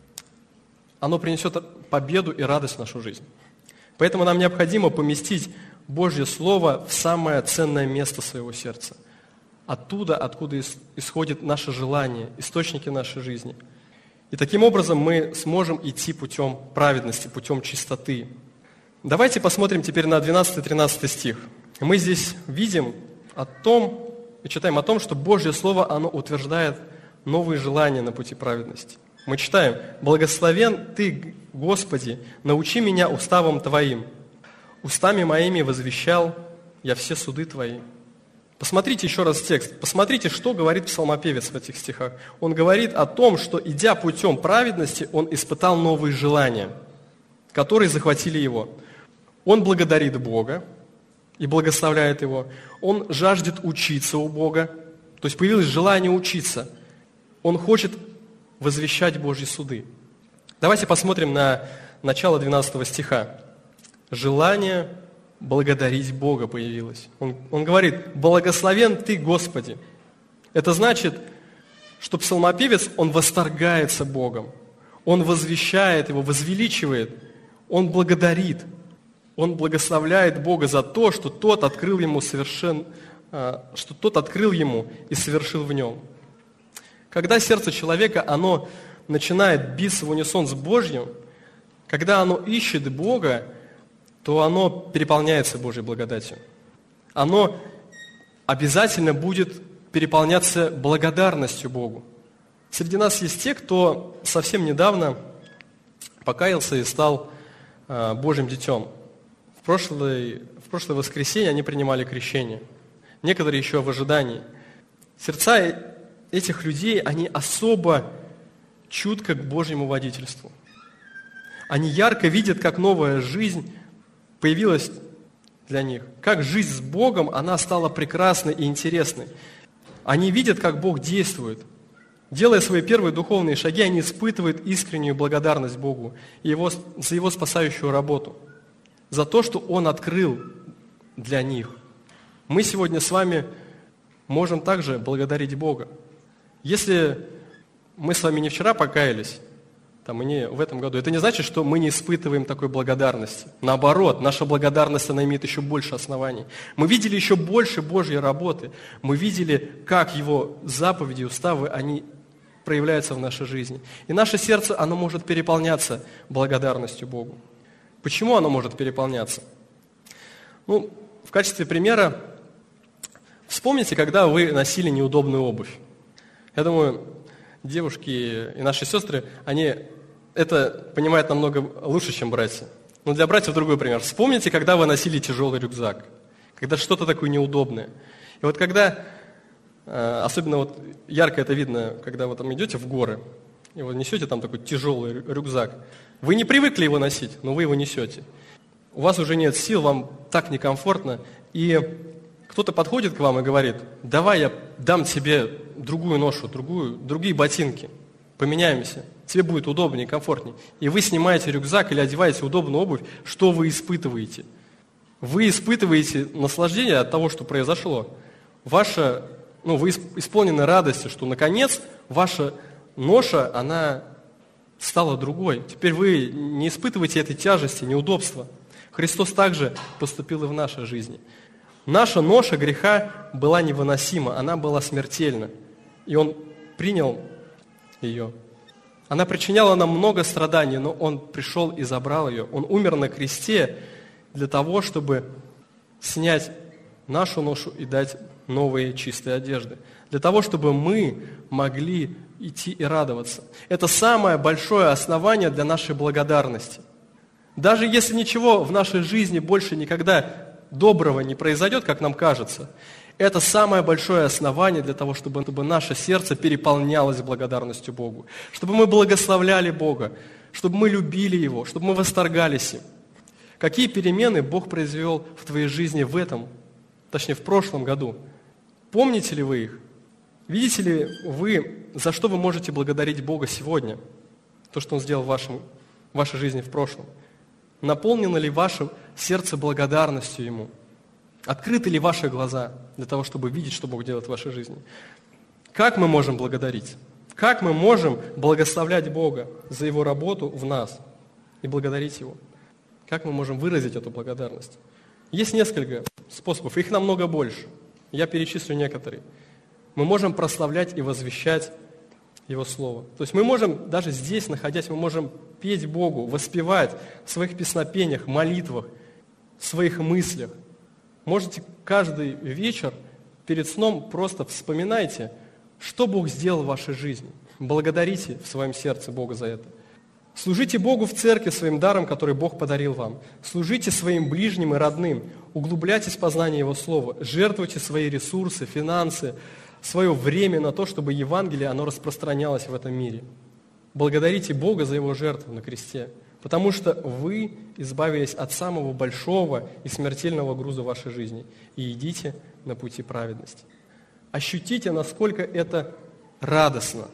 A: оно принесет победу и радость в нашу жизнь. Поэтому нам необходимо поместить Божье Слово в самое ценное место своего сердца. Оттуда, откуда исходит наше желание, источники нашей жизни. И таким образом мы сможем идти путем праведности, путем чистоты. Давайте посмотрим теперь на двенадцатый-тринадцатый стих. Мы здесь видим о том, и читаем о том, что Божье Слово, оно утверждает новые желания на пути праведности. Мы читаем: «Благословен Ты, Господи, научи меня уставам Твоим. Устами моими возвещал я все суды Твои». Посмотрите еще раз текст. Посмотрите, что говорит псалмопевец в этих стихах. Он говорит о том, что, идя путем праведности, он испытал новые желания, которые захватили его. Он благодарит Бога и благословляет Его. Он жаждет учиться у Бога. То есть появилось желание учиться. Он хочет возвещать Божьи суды. Давайте посмотрим на начало двенадцатого стиха. Желание благодарить Бога появилось. Он, он говорит: «Благословен Ты, Господи». Это значит, что псалмопевец, он восторгается Богом. Он возвещает Его, возвеличивает. Он благодарит. Он благословляет Бога за то, что Тот открыл ему совершен, что Тот открыл ему и совершил в нем. Когда сердце человека, оно начинает биться в унисон с Божьим, когда оно ищет Бога, то оно переполняется Божьей благодатью. Оно обязательно будет переполняться благодарностью Богу. Среди нас есть те, кто совсем недавно покаялся и стал Божьим детем. В прошлое, в прошлое воскресенье они принимали крещение. Некоторые еще в ожидании. Сердца этих людей, они особо чутко к Божьему водительству. Они ярко видят, как новая жизнь появилась для них. Как жизнь с Богом, она стала прекрасной и интересной. Они видят, как Бог действует. Делая свои первые духовные шаги, они испытывают искреннюю благодарность Богу и его, за Его спасающую работу. За то, что Он открыл для них. Мы сегодня с вами можем также благодарить Бога. Если мы с вами не вчера покаялись, там, и не в этом году, это не значит, что мы не испытываем такой благодарности. Наоборот, наша благодарность, она имеет еще больше оснований. Мы видели еще больше Божьей работы. Мы видели, как Его заповеди, уставы, они проявляются в нашей жизни. И наше сердце, оно может переполняться благодарностью Богу. Почему оно может переполняться? Ну, в качестве примера, вспомните, когда вы носили неудобную обувь. Я думаю, девушки и наши сестры, они это понимают намного лучше, чем братья. Но для братьев другой пример. Вспомните, когда вы носили тяжелый рюкзак, когда что-то такое неудобное. И вот когда, особенно вот ярко это видно, когда вы там идете в горы, и вот несете там такой тяжелый рюкзак, вы не привыкли его носить, но вы его несете. У вас уже нет сил, вам так некомфортно, и кто-то подходит к вам и говорит: давай я дам тебе другую ношу, другую, другие ботинки, поменяемся, тебе будет удобнее, комфортнее. И вы снимаете рюкзак или одеваете удобную обувь, что вы испытываете? Вы испытываете наслаждение от того, что произошло. Ваша, ну, вы исполнены радостью, что наконец ваша ноша, она стала другой. Теперь вы не испытываете этой тяжести, неудобства. Христос также поступил и в нашей жизни. Наша ноша греха была невыносима, она была смертельна. И Он принял ее. Она причиняла нам много страданий, но Он пришел и забрал ее. Он умер на кресте для того, чтобы снять нашу ношу и дать новые чистые одежды. Для того, чтобы мы могли идти и радоваться. Это самое большое основание для нашей благодарности. Даже если ничего в нашей жизни больше никогда доброго не произойдет, как нам кажется, это самое большое основание для того, чтобы, чтобы наше сердце переполнялось благодарностью Богу, чтобы мы благословляли Бога, чтобы мы любили Его, чтобы мы восторгались им. Какие перемены Бог произвел в твоей жизни в этом, точнее в прошлом году? Помните ли вы их? Видите ли вы, за что вы можете благодарить Бога сегодня? То, что Он сделал в, вашем, в вашей жизни в прошлом. Наполнено ли ваше сердце благодарностью Ему? Открыты ли ваши глаза для того, чтобы видеть, что Бог делает в вашей жизни? Как мы можем благодарить? Как мы можем благословлять Бога за Его работу в нас и благодарить Его? Как мы можем выразить эту благодарность? Есть несколько способов, их намного больше. Я перечислю некоторые. Мы можем прославлять и возвещать Его Слово. То есть мы можем, даже здесь находясь, мы можем петь Богу, воспевать в своих песнопениях, молитвах, в своих мыслях. Можете каждый вечер перед сном просто вспоминайте, что Бог сделал в вашей жизни. Благодарите в своем сердце Бога за это. Служите Богу в церкви своим даром, который Бог подарил вам. Служите своим ближним и родным. Углубляйтесь в познание Его Слова. Жертвуйте свои ресурсы, финансы, свое время на то, чтобы Евангелие, оно распространялось в этом мире. Благодарите Бога за Его жертву на кресте, потому что вы избавились от самого большого и смертельного груза вашей жизни и идите на пути праведности. Ощутите, насколько это радостно.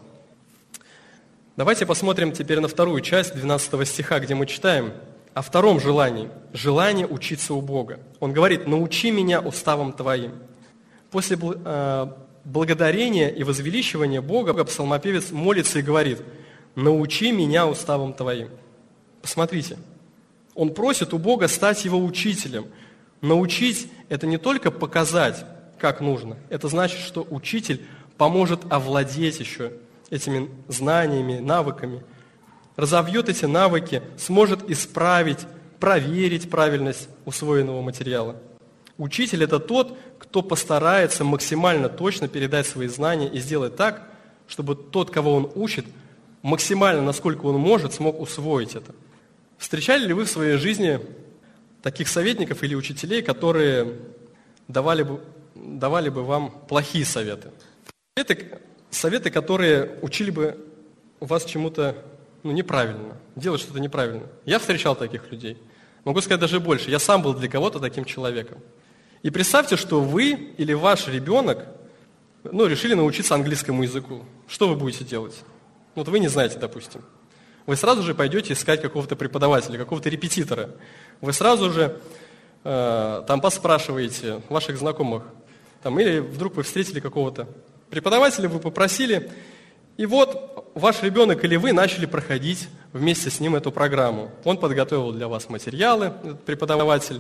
A: Давайте посмотрим теперь на вторую часть двенадцатого стиха, где мы читаем о втором желании. Желание учиться у Бога. Он говорит: «Научи меня уставам Твоим». После благодарения и возвеличивания Бога псалмопевец молится и говорит: «Научи меня уставам Твоим». Посмотрите, он просит у Бога стать его учителем. Научить – это не только показать, как нужно. Это значит, что учитель поможет овладеть еще этими знаниями, навыками. Разовьет эти навыки, сможет исправить, проверить правильность усвоенного материала. Учитель – это тот, кто постарается максимально точно передать свои знания и сделать так, чтобы тот, кого он учит, максимально, насколько он может, смог усвоить это. Встречали ли вы в своей жизни таких советников или учителей, которые давали бы, давали бы вам плохие советы? Советы, советы, которые учили бы вас чему-то ну, неправильно, делать что-то неправильно. Я встречал таких людей. Могу сказать даже больше. Я сам был для кого-то таким человеком. И представьте, что вы или ваш ребенок ну, решили научиться английскому языку. Что вы будете делать? Вот вы не знаете, допустим. Вы сразу же пойдете искать какого-то преподавателя, какого-то репетитора. Вы сразу же э, там поспрашиваете ваших знакомых, там, или вдруг вы встретили какого-то преподавателя, вы попросили, и вот ваш ребенок или вы начали проходить вместе с ним эту программу. Он подготовил для вас материалы, этот преподаватель,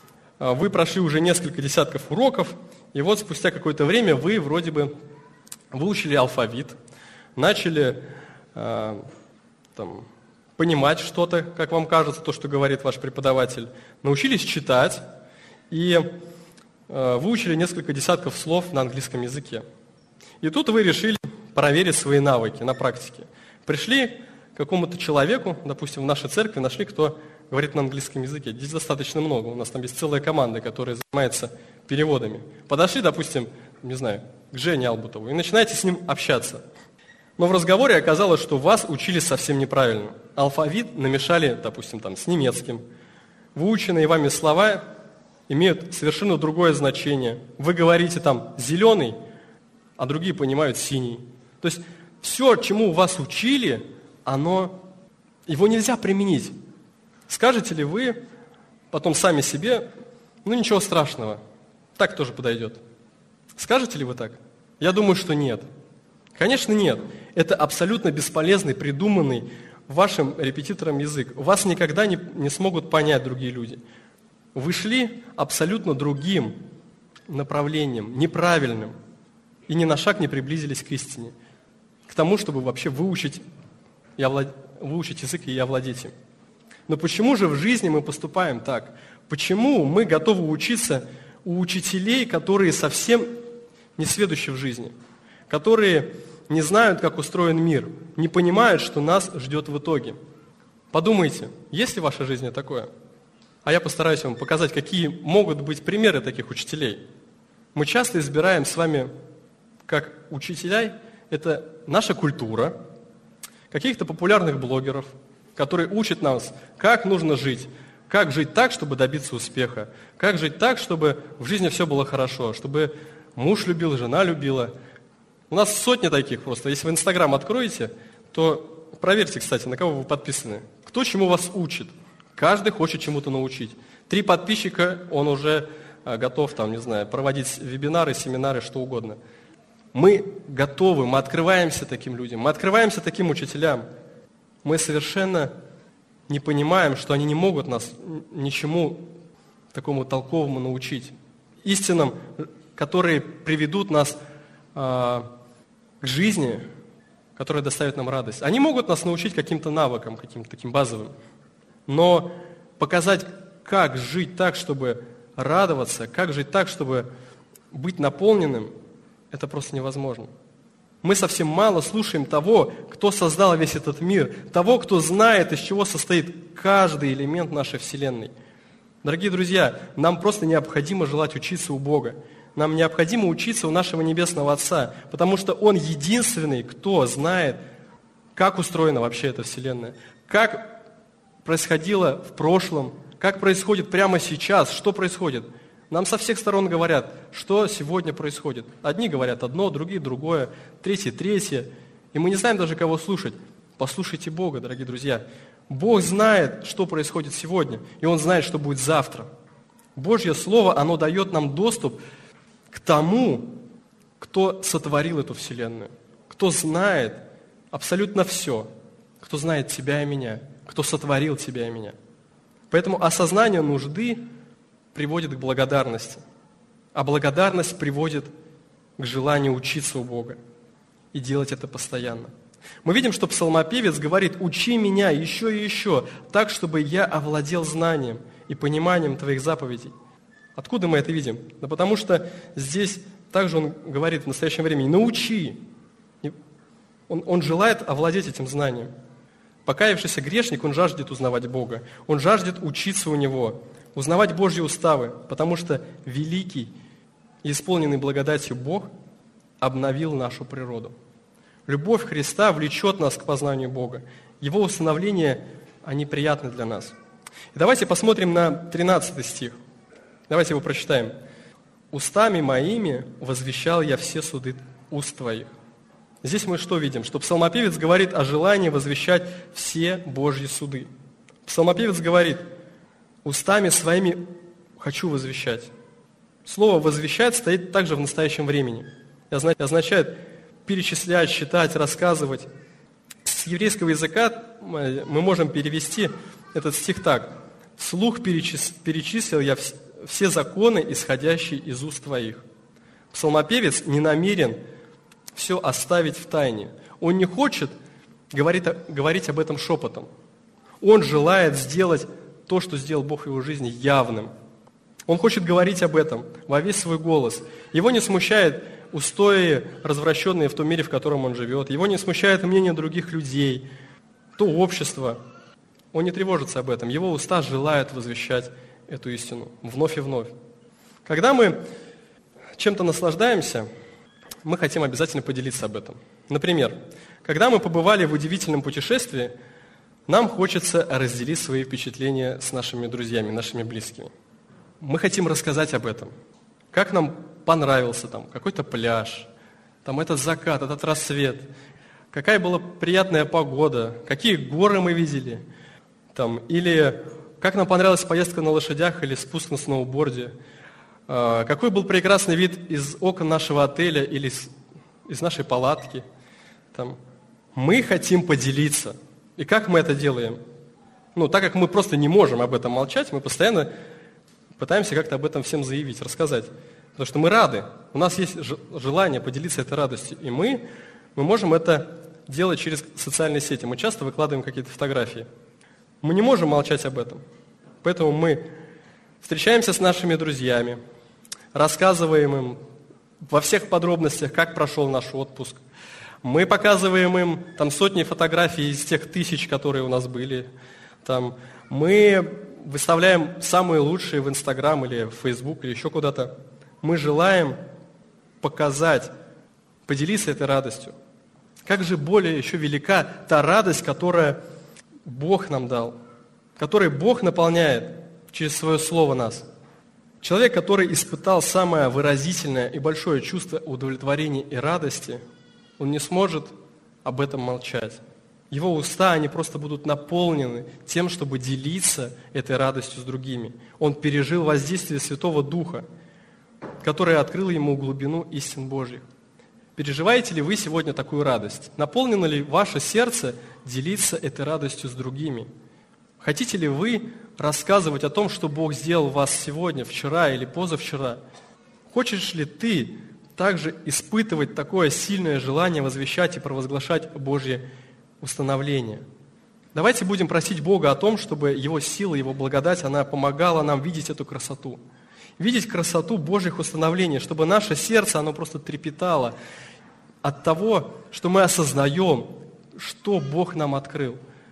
A: вы прошли уже несколько десятков уроков, и вот спустя какое-то время вы вроде бы выучили алфавит, начали э, там, понимать что-то, как вам кажется, то, что говорит ваш преподаватель, научились читать и э, выучили несколько десятков слов на английском языке. И тут вы решили проверить свои навыки на практике. Пришли к какому-то человеку, допустим, в нашей церкви, нашли, кто говорит на английском языке. Здесь достаточно много, у нас там есть целая команда, которая занимается переводами. Подошли, допустим, не знаю, к Жене Албутову и начинаете с ним общаться. Но в разговоре оказалось, что вас учили совсем неправильно. Алфавит намешали, допустим, там, с немецким. Выученные вами слова имеют совершенно другое значение. Вы говорите там «зеленый», а другие понимают «синий». То есть все, чему вас учили, оно, его нельзя применить. Скажете ли вы потом сами себе, ну ничего страшного, так тоже подойдет. Скажете ли вы так? Я думаю, что нет. Конечно, нет. Это абсолютно бесполезный, придуманный вашим репетитором язык. Вас никогда не, не смогут понять другие люди. Вы шли абсолютно другим направлением, неправильным, и ни на шаг не приблизились к истине, к тому, чтобы вообще выучить, и овлад... выучить язык и овладеть им. Но почему же в жизни мы поступаем так? Почему мы готовы учиться у учителей, которые совсем не сведущи в жизни, которые не знают, как устроен мир, не понимают, что нас ждет в итоге? Подумайте, есть ли в вашей жизни такое? А я постараюсь вам показать, какие могут быть примеры таких учителей. Мы часто избираем с вами как учителей, это наша культура, каких-то популярных блогеров, которые учат нас, как нужно жить, как жить так, чтобы добиться успеха, как жить так, чтобы в жизни все было хорошо, чтобы муж любил, жена любила. У нас сотни таких просто. Если вы Инстаграм откроете, то проверьте, кстати, на кого вы подписаны. Кто чему вас учит. Каждый хочет чему-то научить. Три подписчика, он уже готов, там, не знаю, проводить вебинары, семинары, что угодно. Мы готовы, мы открываемся таким людям, мы открываемся таким учителям. Мы совершенно не понимаем, что они не могут нас ничему такому толковому научить. Истинам, которые приведут нас а, к жизни, которая доставит нам радость. Они могут нас научить каким-то навыкам, каким-то таким базовым. Но показать, как жить так, чтобы радоваться, как жить так, чтобы быть наполненным, это просто невозможно. Мы совсем мало слушаем того, кто создал весь этот мир, того, кто знает, из чего состоит каждый элемент нашей Вселенной. Дорогие друзья, нам просто необходимо желать учиться у Бога. Нам необходимо учиться у нашего Небесного Отца, потому что Он единственный, кто знает, как устроена вообще эта Вселенная, как происходило в прошлом, как происходит прямо сейчас, что происходит. Нам со всех сторон говорят, что сегодня происходит. Одни говорят одно, другие другое, третьи третье. И мы не знаем даже, кого слушать. Послушайте Бога, дорогие друзья. Бог знает, что происходит сегодня, и Он знает, что будет завтра. Божье Слово, оно дает нам доступ к тому, кто сотворил эту Вселенную, кто знает абсолютно все, кто знает тебя и меня, кто сотворил тебя и меня. Поэтому осознание нужды приводит к благодарности, а благодарность приводит к желанию учиться у Бога и делать это постоянно. Мы видим, что псалмопевец говорит: «Учи меня еще и еще, так, чтобы я овладел знанием и пониманием Твоих заповедей». Откуда мы это видим? Да потому что здесь также он говорит в настоящем времени: «Научи». Он, он желает овладеть этим знанием. Покаявшийся грешник, он жаждет узнавать Бога, он жаждет учиться у Него, узнавать Божьи уставы, потому что великий и исполненный благодатью Бог обновил нашу природу. Любовь Христа влечет нас к познанию Бога. Его установления, они приятны для нас. И давайте посмотрим на тринадцатый стих. Давайте его прочитаем. «Устами моими возвещал я все суды уст твоих». Здесь мы что видим? Что псалмопевец говорит о желании возвещать все Божьи суды. Псалмопевец говорит: «Устами своими хочу возвещать. Слово «возвещать» стоит также в настоящем времени. И означает перечислять, считать, рассказывать. С еврейского языка мы можем перевести этот стих так. «Вслух перечислил я все законы, исходящие из уст твоих». Псалмопевец не намерен все оставить в тайне. Он не хочет говорить, говорить об этом шепотом. Он желает сделать то, что сделал Бог в его жизни, явным. Он хочет говорить об этом во весь свой голос. Его не смущает устои, развращенные в том мире, в котором он живет. Его не смущает мнение других людей, то общество. Он не тревожится об этом. Его уста желают возвещать эту истину вновь и вновь. Когда мы чем-то наслаждаемся, мы хотим обязательно поделиться об этом. Например, когда мы побывали в удивительном путешествии, нам хочется разделить свои впечатления с нашими друзьями, нашими близкими. Мы хотим рассказать об этом. Как нам понравился там какой-то пляж, там этот закат, этот рассвет, какая была приятная погода, какие горы мы видели, там, или как нам понравилась поездка на лошадях или спуск на сноуборде, какой был прекрасный вид из окон нашего отеля или из нашей палатки. Там. Мы хотим поделиться. И как мы это делаем? Ну, так как мы просто не можем об этом молчать, мы постоянно пытаемся как-то об этом всем заявить, рассказать. Потому что мы рады. У нас есть желание поделиться этой радостью. И мы, мы можем это делать через социальные сети. Мы часто выкладываем какие-то фотографии. Мы не можем молчать об этом. Поэтому мы встречаемся с нашими друзьями, рассказываем им во всех подробностях, как прошел наш отпуск. Мы показываем им там сотни фотографий из тех тысяч, которые у нас были. Там, мы выставляем самые лучшие в Инстаграм или в Фейсбук или еще куда-то. Мы желаем показать, поделиться этой радостью. Как же более еще велика та радость, которую Бог нам дал, которой Бог наполняет через свое Слово нас. Человек, который испытал самое выразительное и большое чувство удовлетворения и радости, он не сможет об этом молчать. Его уста, они просто будут наполнены тем, чтобы делиться этой радостью с другими. Он пережил воздействие Святого Духа, который открыл ему глубину истин Божьих. Переживаете ли вы сегодня такую радость? Наполнено ли ваше сердце делиться этой радостью с другими? Хотите ли вы рассказывать о том, что Бог сделал в вас сегодня, вчера или позавчера? Хочешь ли ты также испытывать такое сильное желание возвещать и провозглашать Божье установление? Давайте будем просить Бога о том, чтобы Его сила, Его благодать, она помогала нам видеть эту красоту. Видеть красоту Божьих установлений, чтобы наше сердце, оно просто трепетало от того, что мы осознаем, что Бог нам открыл,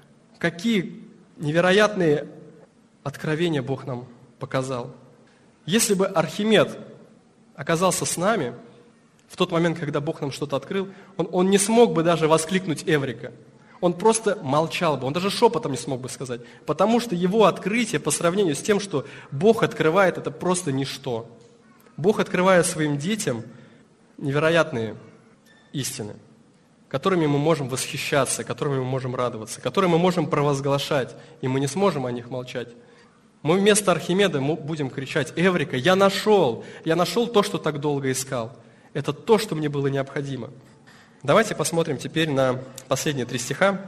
A: какие невероятные откровения Бог нам показал. Если бы Архимед оказался с нами в тот момент, когда Бог нам что-то открыл, он, он не смог бы даже воскликнуть «Эврика». Он просто молчал бы, он даже шепотом не смог бы сказать, потому что его открытие по сравнению с тем, что Бог открывает, это просто ничто. Бог открывает своим детям невероятные истины, которыми мы можем восхищаться, которыми мы можем радоваться, которые мы можем провозглашать, и мы не сможем о них молчать. Мы вместо Архимеда будем кричать: «Эврика, я нашел! Я нашел то, что так долго искал! Это то, что мне было необходимо!» Давайте посмотрим теперь на последние три стиха,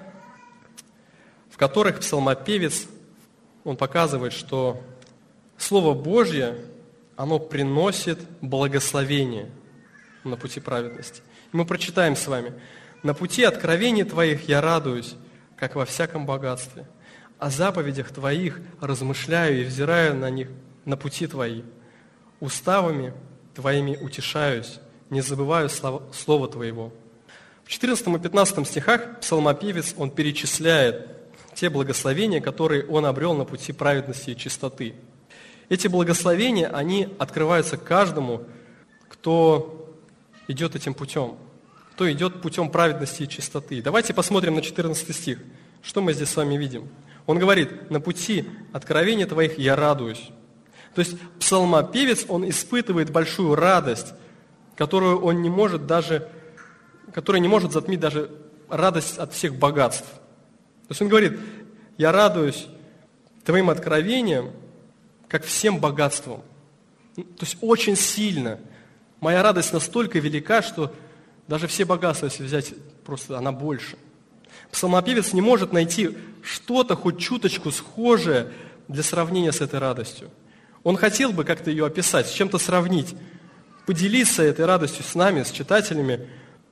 A: в которых псалмопевец, он показывает, что Слово Божье, оно приносит благословение на пути праведности. И мы прочитаем с вами: «На пути откровений Твоих я радуюсь, как во всяком богатстве. О заповедях Твоих размышляю и взираю на них, на пути Твои. Уставами Твоими утешаюсь, не забываю слова Твоего». В четырнадцатом и пятнадцатом стихах псалмопевец, он перечисляет те благословения, которые он обрел на пути праведности и чистоты. Эти благословения, они открываются каждому, кто идет этим путем, кто идет путем праведности и чистоты. Давайте посмотрим на четырнадцатый стих. Что мы здесь с вами видим? Он говорит: «На пути откровения Твоих я радуюсь». То есть псалмопевец, он испытывает большую радость, которую он не может даже, которая не может затмить даже радость от всех богатств. То есть он говорит: «Я радуюсь Твоим откровениям, как всем богатством. То есть очень сильно. Моя радость настолько велика, что даже все богатства, если взять, просто она больше. Псалмопевец не может найти что-то, хоть чуточку схожее для сравнения с этой радостью. Он хотел бы как-то ее описать, с чем-то сравнить, поделиться этой радостью с нами, с читателями,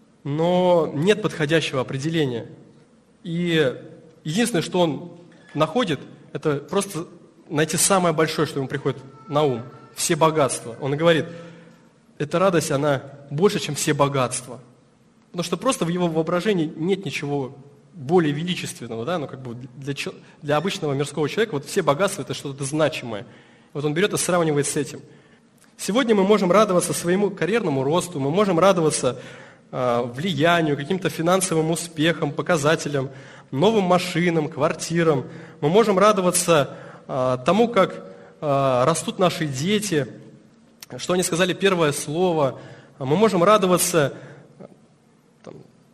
A: но нет подходящего определения. И единственное, что он находит, это просто найти самое большое, что ему приходит на ум. Все богатства. Он говорит, эта радость, она больше, чем все богатства. Потому что просто в его воображении нет ничего более величественного. Да? Ну, как бы для, для обычного мирского человека вот все богатства – это что-то значимое. Вот он берет и сравнивает с этим. Сегодня мы можем радоваться своему карьерному росту, мы можем радоваться э, влиянию, каким-то финансовым успехам, показателям, новым машинам, квартирам. Мы можем радоваться э, тому, как э, растут наши дети, что они сказали первое слово. Мы можем радоваться там,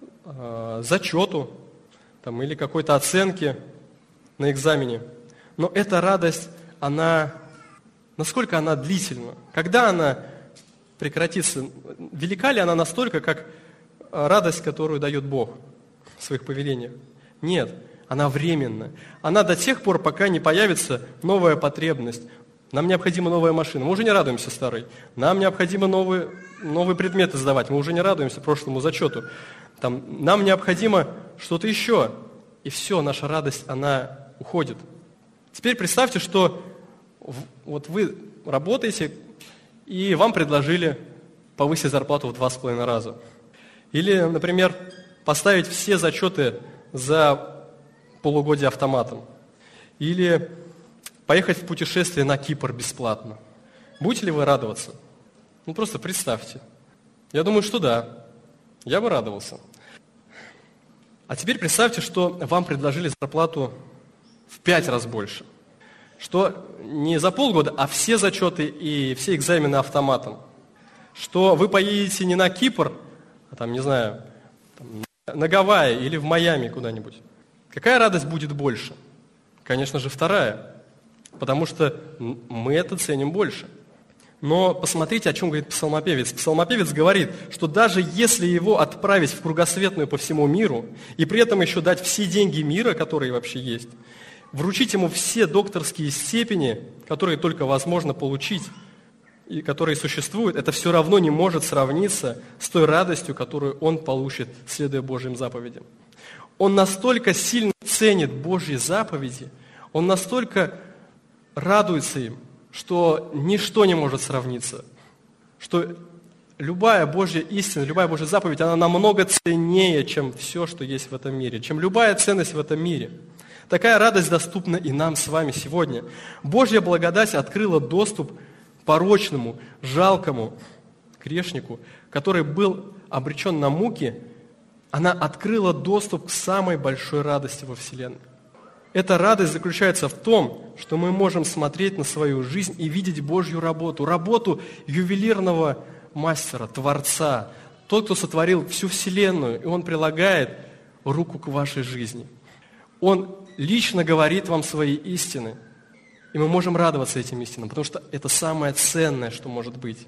A: э, зачету там, или какой-то оценке на экзамене. Но эта радость, она... Насколько она длительна? Когда она прекратится? Велика ли она настолько, как радость, которую дает Бог в своих повелениях? Нет, она временна. Она до тех пор, пока не появится новая потребность. Нам необходима новая машина. Мы уже не радуемся старой. Нам необходимо новые, новые предметы сдавать. Мы уже не радуемся прошлому зачету. Там, нам необходимо что-то еще. И все, наша радость, она уходит. Теперь представьте, что вот вы работаете, и вам предложили повысить зарплату в два с половиной раза. Или, например, поставить все зачеты за полугодие автоматом. Или поехать в путешествие на Кипр бесплатно. Будете ли вы радоваться? Ну, просто представьте. Я думаю, что да. Я бы радовался. А теперь представьте, что вам предложили зарплату в пять раз больше. Что не за полгода, а все зачеты и все экзамены автоматом. Что вы поедете не на Кипр, а там, не знаю, там, на Гавайи или в Майами куда-нибудь. Какая радость будет больше? Конечно же, вторая. Потому что мы это ценим больше. Но посмотрите, о чем говорит псалмопевец. Псалмопевец говорит, что даже если его отправить в кругосветную по всему миру, и при этом еще дать все деньги мира, которые вообще есть, вручить ему все докторские степени, которые только возможно получить, и которые существуют, это все равно не может сравниться с той радостью, которую он получит, следуя Божьим заповедям. Он настолько сильно ценит Божьи заповеди, он настолько радуется им, что ничто не может сравниться, что любая Божья истина, любая Божья заповедь, она намного ценнее, чем все, что есть в этом мире, чем любая ценность в этом мире. Такая радость доступна и нам с вами сегодня. Божья благодать открыла доступ порочному, жалкому грешнику, который был обречен на муки. Она открыла доступ к самой большой радости во Вселенной. Эта радость заключается в том, что мы можем смотреть на свою жизнь и видеть Божью работу, работу ювелирного мастера, Творца, тот, кто сотворил всю Вселенную, и Он прилагает руку к вашей жизни. Он лично говорит вам свои истины, и мы можем радоваться этим истинам, потому что это самое ценное, что может быть.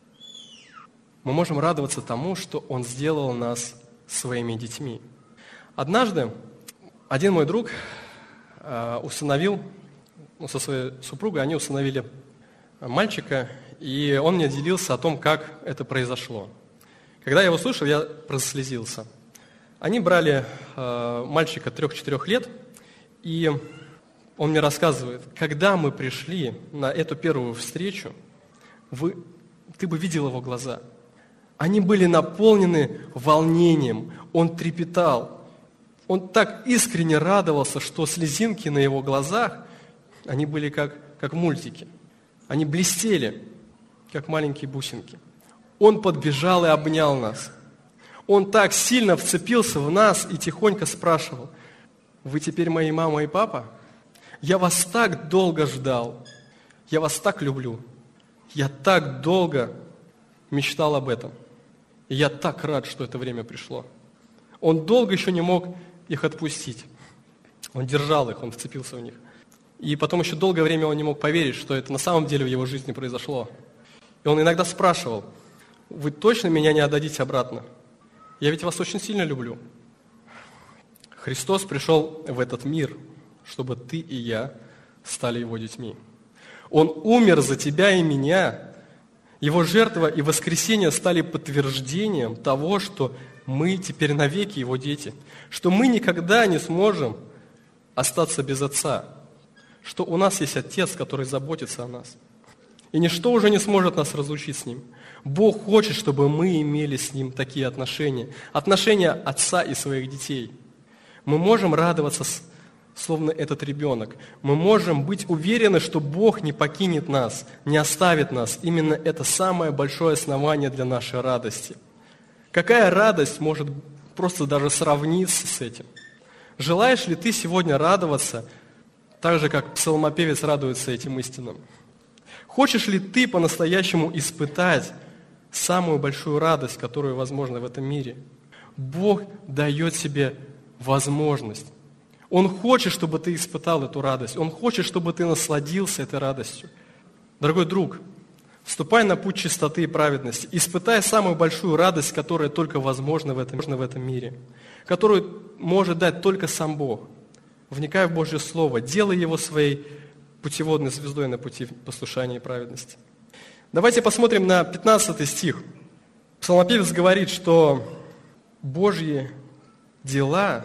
A: Мы можем радоваться тому, что Он сделал нас своими детьми. Однажды один мой друг э, усыновил, ну, со своей супругой, они усыновили мальчика, и он мне делился о том, как это произошло. Когда я его слушал, я прослезился. Они брали э, мальчика трех-четырех лет, и он мне рассказывает, когда мы пришли на эту первую встречу, вы, ты бы видел его глаза. Они были наполнены волнением, он трепетал. Он так искренне радовался, что слезинки на его глазах, они были как, как мультики. Они блестели, как маленькие бусинки. Он подбежал и обнял нас. Он так сильно вцепился в нас и тихонько спрашивал: «Вы теперь мои мама и папа? Я вас так долго ждал. Я вас так люблю. Я так долго мечтал об этом. И я так рад, что это время пришло». Он долго еще не мог их отпустить. Он держал их, он вцепился в них. И потом еще долгое время он не мог поверить, что это на самом деле в его жизни произошло. И он иногда спрашивал: вы точно меня не отдадите обратно? Я ведь вас очень сильно люблю. Христос пришел в этот мир, чтобы ты и я стали Его детьми. Он умер за тебя и меня. Его жертва и воскресение стали подтверждением того, что мы теперь навеки Его дети, что мы никогда не сможем остаться без Отца, что у нас есть Отец, который заботится о нас. И ничто уже не сможет нас разлучить с Ним. Бог хочет, чтобы мы имели с Ним такие отношения, отношения Отца и своих детей. Мы можем радоваться, словно этот ребенок. Мы можем быть уверены, что Бог не покинет нас, не оставит нас. Именно это самое большое основание для нашей радости. Какая радость может просто даже сравниться с этим? Желаешь ли ты сегодня радоваться так же, как псалмопевец радуется этим истинам? Хочешь ли ты по-настоящему испытать самую большую радость, которую возможно в этом мире? Бог дает себе возможность. Он хочет, чтобы ты испытал эту радость. Он хочет, чтобы ты насладился этой радостью. Дорогой друг, вступай на путь чистоты и праведности. Испытай самую большую радость, которая только возможна в этом, в этом мире. Которую может дать только сам Бог. Вникай в Божье Слово. Делай его своей путеводной звездой на пути послушания и праведности. Давайте посмотрим на пятнадцатый стих. Псалмопевец говорит, что Божьи дела,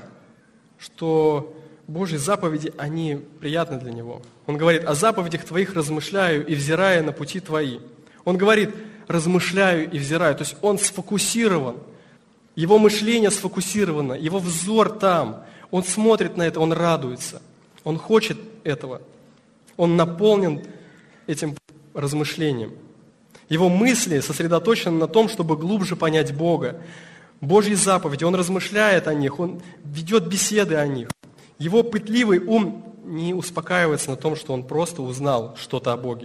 A: что Божьи заповеди, они приятны для него. Он говорит: о заповедях твоих размышляю и взирая на пути твои. Он говорит: размышляю и взираю. То есть он сфокусирован, его мышление сфокусировано, его взор там. Он смотрит на это, он радуется, он хочет этого. Он наполнен этим размышлением. Его мысли сосредоточены на том, чтобы глубже понять Бога. Божьи заповеди, он размышляет о них, он ведет беседы о них. Его пытливый ум не успокаивается на том, что он просто узнал что-то о Боге.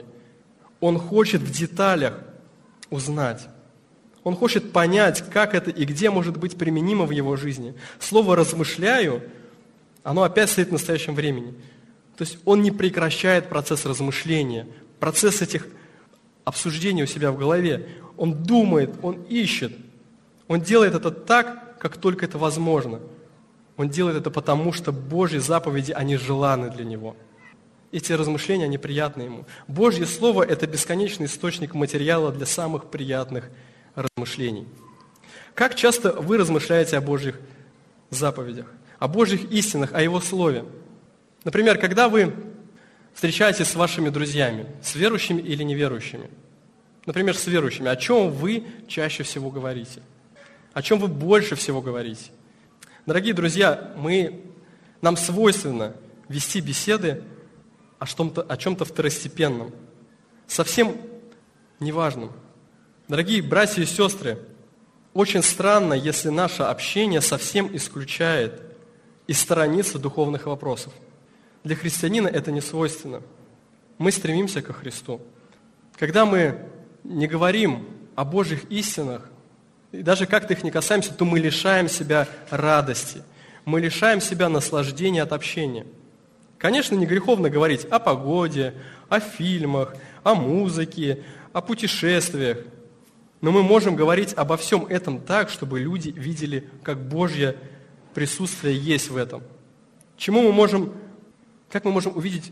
A: Он хочет в деталях узнать. Он хочет понять, как это и где может быть применимо в его жизни. Слово «размышляю», оно опять стоит в настоящем времени. То есть он не прекращает процесс размышления, процесс этих обсуждений у себя в голове. Он думает, он ищет. Он делает это так, как только это возможно. Он делает это потому, что Божьи заповеди, они желанны для него. Эти размышления, они приятны ему. Божье Слово – это бесконечный источник материала для самых приятных размышлений. Как часто вы размышляете о Божьих заповедях, о Божьих истинах, о Его Слове? Например, когда вы встречаетесь с вашими друзьями, с верующими или неверующими, например, с верующими, о чем вы чаще всего говорите? О чем вы больше всего говорите? Дорогие друзья, мы, нам свойственно вести беседы о чем-то, о чем-то второстепенном, совсем неважном. Дорогие братья и сестры, очень странно, если наше общение совсем исключает и сторонится духовных вопросов. Для христианина это не свойственно. Мы стремимся ко Христу. Когда мы не говорим о Божьих истинах, и даже как-то их не касаемся, то мы лишаем себя радости, мы лишаем себя наслаждения от общения. Конечно, не греховно говорить о погоде, о фильмах, о музыке, о путешествиях, но мы можем говорить обо всем этом так, чтобы люди видели, как Божье присутствие есть в этом. Чему мы можем, как мы можем увидеть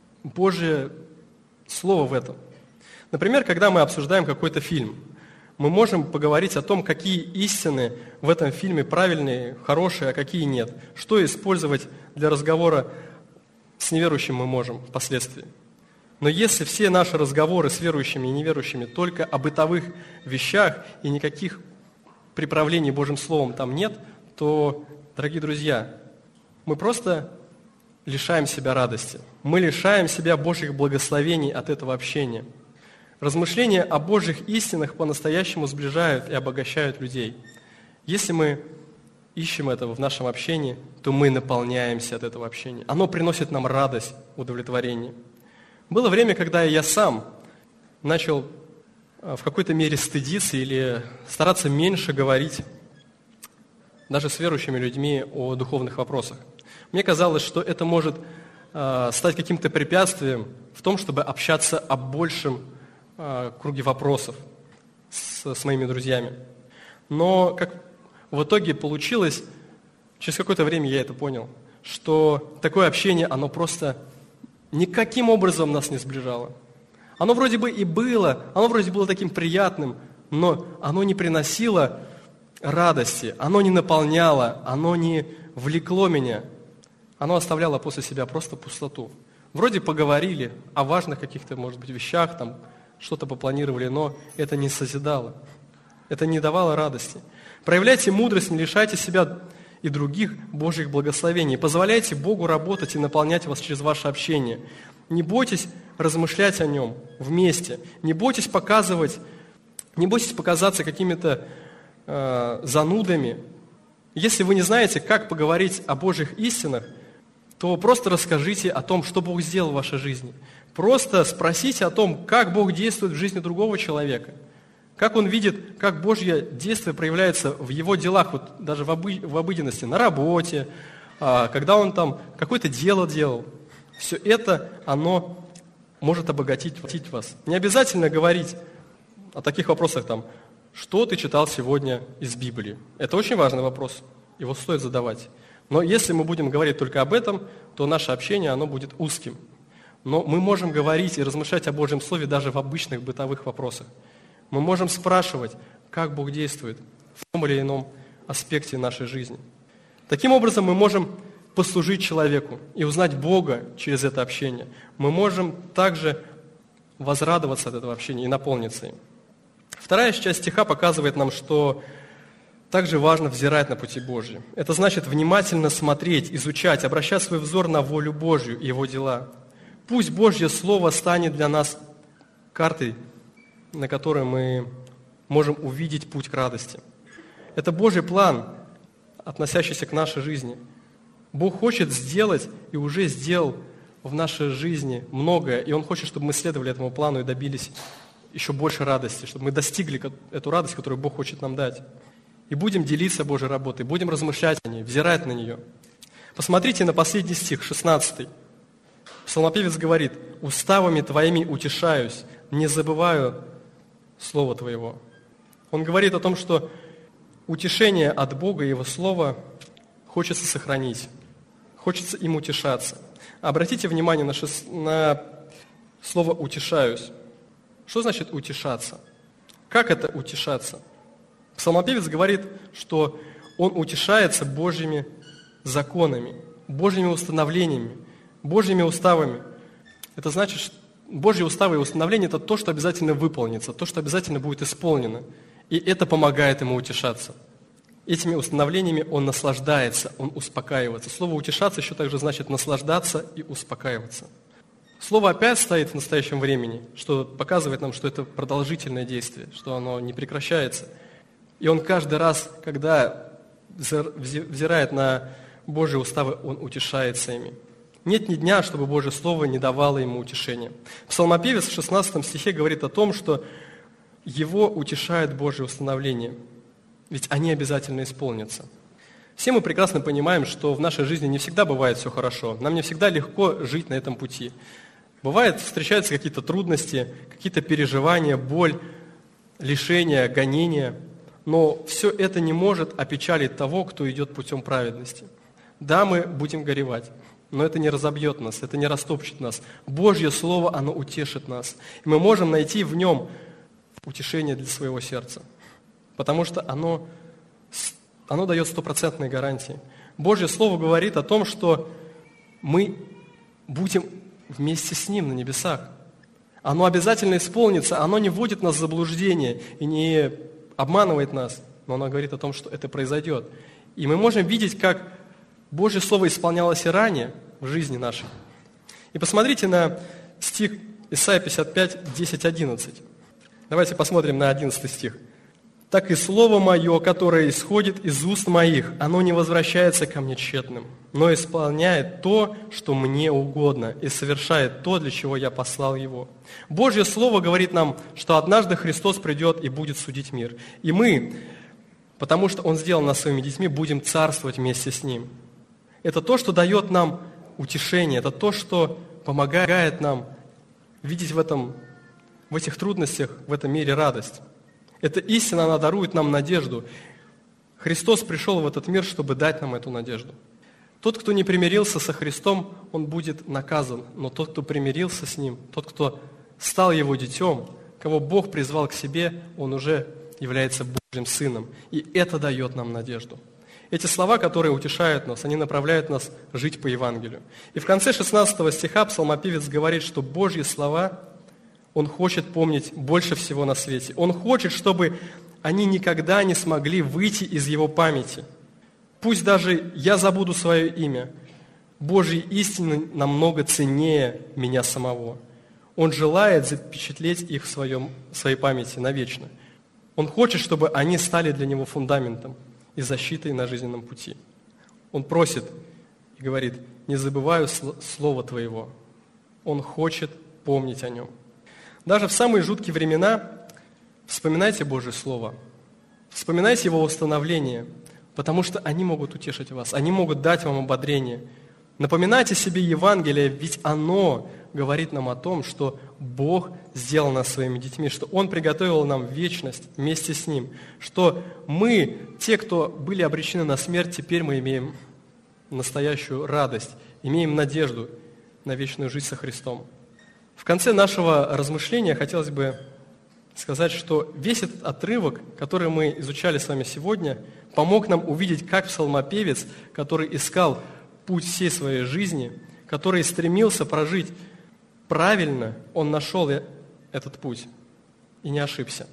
A: Божье Слово в этом? Например, когда мы обсуждаем какой-то фильм, мы можем поговорить о том, какие истины в этом фильме правильные, хорошие, а какие нет. Что использовать для разговора с неверующим мы можем впоследствии. Но если все наши разговоры с верующими и неверующими только о бытовых вещах и никаких приправлений Божьим Словом там нет, то, дорогие друзья, мы просто лишаем себя радости. Мы лишаем себя Божьих благословений от этого общения. Размышления о Божьих истинах по-настоящему сближают и обогащают людей. Если мы ищем этого в нашем общении, то мы наполняемся от этого общения. Оно приносит нам радость, удовлетворение. Было время, когда я сам начал в какой-то мере стыдиться или стараться меньше говорить даже с верующими людьми о духовных вопросах. Мне казалось, что это может э, стать каким-то препятствием в том, чтобы общаться о большем э, круге вопросов с, с моими друзьями. Но как в итоге получилось, через какое-то время я это понял, что такое общение, оно просто никаким образом нас не сближало. Оно вроде бы и было, оно вроде было таким приятным, но оно не приносило радости, оно не наполняло, оно не влекло меня. Оно оставляло после себя просто пустоту. Вроде поговорили о важных каких-то, может быть, вещах, там что-то попланировали, но это не созидало, это не давало радости. Проявляйте мудрость, не лишайте себя и других Божьих благословений. Позволяйте Богу работать и наполнять вас через ваше общение. Не бойтесь размышлять о Нем вместе. Не бойтесь показывать, не бойтесь показаться какими-то э, занудами. Если вы не знаете, как поговорить о Божьих истинах, то просто расскажите о том, что Бог сделал в вашей жизни. Просто спросите о том, как Бог действует в жизни другого человека. Как он видит, как Божье действие проявляется в его делах, вот даже в, обы, в обыденности, на работе, когда он там какое-то дело делал. Все это, оно может обогатить вас. Не обязательно говорить о таких вопросах, там, что ты читал сегодня из Библии. Это очень важный вопрос, его стоит задавать. Но если мы будем говорить только об этом, то наше общение, оно будет узким. Но мы можем говорить и размышлять о Божьем Слове даже в обычных бытовых вопросах. Мы можем спрашивать, как Бог действует в том или ином аспекте нашей жизни. Таким образом, мы можем послужить человеку и узнать Бога через это общение. Мы можем также возрадоваться от этого общения и наполниться им. Вторая часть стиха показывает нам, что также важно взирать на пути Божьи. Это значит внимательно смотреть, изучать, обращать свой взор на волю Божью и Его дела. Пусть Божье Слово станет для нас картой, на которой мы можем увидеть путь к радости. Это Божий план, относящийся к нашей жизни. Бог хочет сделать и уже сделал в нашей жизни многое, и Он хочет, чтобы мы следовали этому плану и добились еще больше радости, чтобы мы достигли эту радость, которую Бог хочет нам дать. И будем делиться Божьей работой, будем размышлять о ней, взирать на нее. Посмотрите на последний стих, шестнадцатый. Псалмопевец говорит: «Уставами Твоими утешаюсь, не забываю Слова Твоего». Он говорит о том, что утешение от Бога и Его Слова хочется сохранить, хочется им утешаться. Обратите внимание на, шест... на слово «утешаюсь». Что значит утешаться? Как это утешаться? Псалмопевец говорит, что он утешается Божьими законами, Божьими установлениями, Божьими уставами. Это значит, что Божьи уставы и установления – это то, что обязательно выполнится, то, что обязательно будет исполнено. И это помогает ему утешаться. Этими установлениями он наслаждается, он успокаивается. Слово «утешаться» еще также значит наслаждаться и успокаиваться. Слово опять стоит в настоящем времени, что показывает нам, что это продолжительное действие, что оно не прекращается. И он каждый раз, когда взирает на Божьи уставы, он утешается ими. Нет ни дня, чтобы Божье Слово не давало ему утешения. Псалмопевец в шестнадцатом стихе говорит о том, что его утешает Божье установление, ведь они обязательно исполнятся. Все мы прекрасно понимаем, что в нашей жизни не всегда бывает все хорошо, нам не всегда легко жить на этом пути. Бывает, встречаются какие-то трудности, какие-то переживания, боль, лишения, гонения, но все это не может опечалить того, кто идет путем праведности. Да, мы будем горевать, но это не разобьет нас, это не растопчет нас. Божье Слово, оно утешит нас. И мы можем найти в нем утешение для своего сердца, потому что оно, оно дает стопроцентные гарантии. Божье Слово говорит о том, что мы будем вместе с Ним на небесах. Оно обязательно исполнится, оно не вводит нас в заблуждение и не обманывает нас, но оно говорит о том, что это произойдет. И мы можем видеть, как Божье Слово исполнялось и ранее в жизни нашей. И посмотрите на стих Исайя пятьдесят пять, десять, одиннадцать. Давайте посмотрим на одиннадцатый стих. «Так и слово мое, которое исходит из уст моих, оно не возвращается ко мне тщетным, но исполняет то, что мне угодно, и совершает то, для чего я послал его». Божье Слово говорит нам, что однажды Христос придет и будет судить мир. И мы, потому что Он сделал нас своими детьми, будем царствовать вместе с Ним. Это то, что дает нам утешение, это то, что помогает нам видеть в этом, в этих трудностях, в этом мире радость. Эта истина, она дарует нам надежду. Христос пришел в этот мир, чтобы дать нам эту надежду. Тот, кто не примирился со Христом, он будет наказан. Но тот, кто примирился с Ним, тот, кто стал Его детем, кого Бог призвал к себе, он уже является Божьим Сыном. И это дает нам надежду. Эти слова, которые утешают нас, они направляют нас жить по Евангелию. И в конце шестнадцатого стиха псалмопевец говорит, что Божьи слова он хочет помнить больше всего на свете. Он хочет, чтобы они никогда не смогли выйти из его памяти. Пусть даже я забуду свое имя, Божьи истины намного ценнее меня самого. Он желает запечатлеть их в, своем, в своей памяти навечно. Он хочет, чтобы они стали для него фундаментом и защитой на жизненном пути. Он просит и говорит: «Не забываю слова Твоего». Он хочет помнить о нем. Даже в самые жуткие времена вспоминайте Божье Слово, вспоминайте его восстановление, потому что они могут утешить вас, они могут дать вам ободрение. Напоминайте себе Евангелие, ведь оно говорит нам о том, что Бог сделал нас своими детьми, что Он приготовил нам вечность вместе с Ним, что мы, те, кто были обречены на смерть, теперь мы имеем настоящую радость, имеем надежду на вечную жизнь со Христом. В конце нашего размышления хотелось бы сказать, что весь этот отрывок, который мы изучали с вами сегодня, помог нам увидеть, как псалмопевец, который искал путь всей своей жизни, который стремился прожить правильно, он нашел этот путь и не ошибся.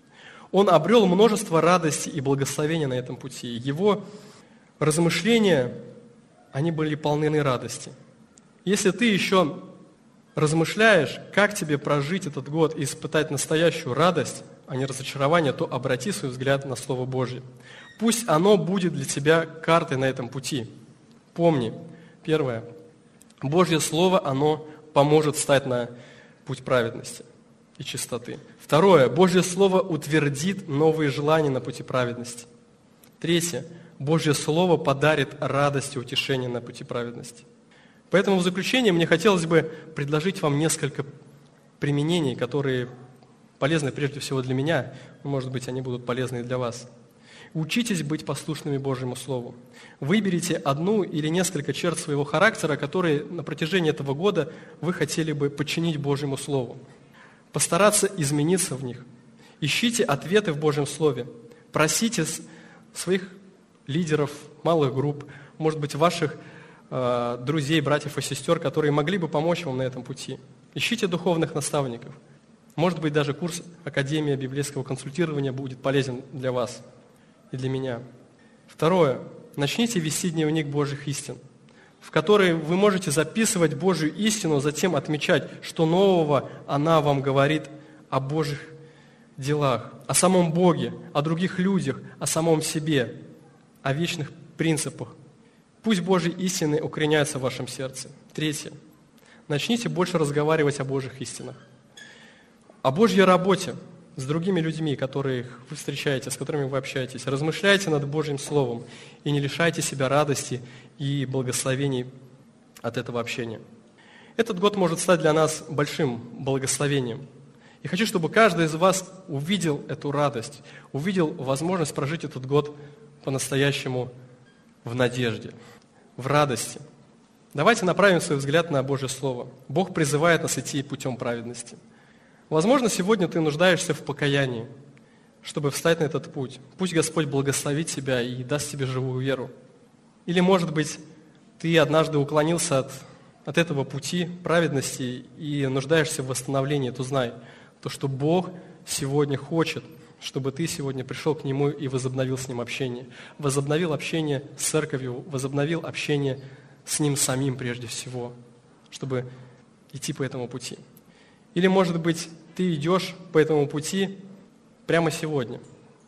A: Он обрел множество радости и благословения на этом пути. Его размышления, они были полны радости. Если ты еще размышляешь, как тебе прожить этот год и испытать настоящую радость, а не разочарование, то обрати свой взгляд на Слово Божье. Пусть оно будет для тебя картой на этом пути. Помни, первое, Божье Слово, оно поможет встать на путь праведности и чистоты. Второе, Божье Слово утвердит новые желания на пути праведности. Третье, Божье Слово подарит радость и утешение на пути праведности. Поэтому в заключение мне хотелось бы предложить вам несколько применений, которые полезны прежде всего для меня, но, может быть, они будут полезны и для вас. Учитесь быть послушными Божьему Слову. Выберите одну или несколько черт своего характера, которые на протяжении этого года вы хотели бы подчинить Божьему Слову. Постараться измениться в них. Ищите ответы в Божьем Слове. Просите своих лидеров, малых групп, может быть, ваших друзей, братьев и сестер, которые могли бы помочь вам на этом пути. Ищите духовных наставников. Может быть, даже курс Академия библейского консультирования будет полезен для вас и для меня. Второе. Начните вести дневник Божьих истин, в который вы можете записывать Божью истину, затем отмечать, что нового она вам говорит о Божьих делах, о самом Боге, о других людях, о самом себе, о вечных принципах. Пусть Божьи истины укореняются в вашем сердце. Третье. Начните больше разговаривать о Божьих истинах. О Божьей работе с другими людьми, которых вы встречаете, с которыми вы общаетесь. Размышляйте над Божьим Словом и не лишайте себя радости и благословений от этого общения. Этот год может стать для нас большим благословением. И хочу, чтобы каждый из вас увидел эту радость, увидел возможность прожить этот год по-настоящему в надежде, в радости. Давайте направим свой взгляд на Божье Слово. Бог призывает нас идти путем праведности. Возможно, сегодня ты нуждаешься в покаянии, чтобы встать на этот путь. Пусть Господь благословит тебя и даст тебе живую веру. Или, может быть, ты однажды уклонился от, от этого пути праведности и нуждаешься в восстановлении, то знай, то, что Бог сегодня хочет, чтобы ты сегодня пришел к Нему и возобновил с Ним общение. Возобновил общение с Церковью, возобновил общение с Ним самим прежде всего, чтобы идти по этому пути. Или, может быть, ты идешь по этому пути прямо сегодня,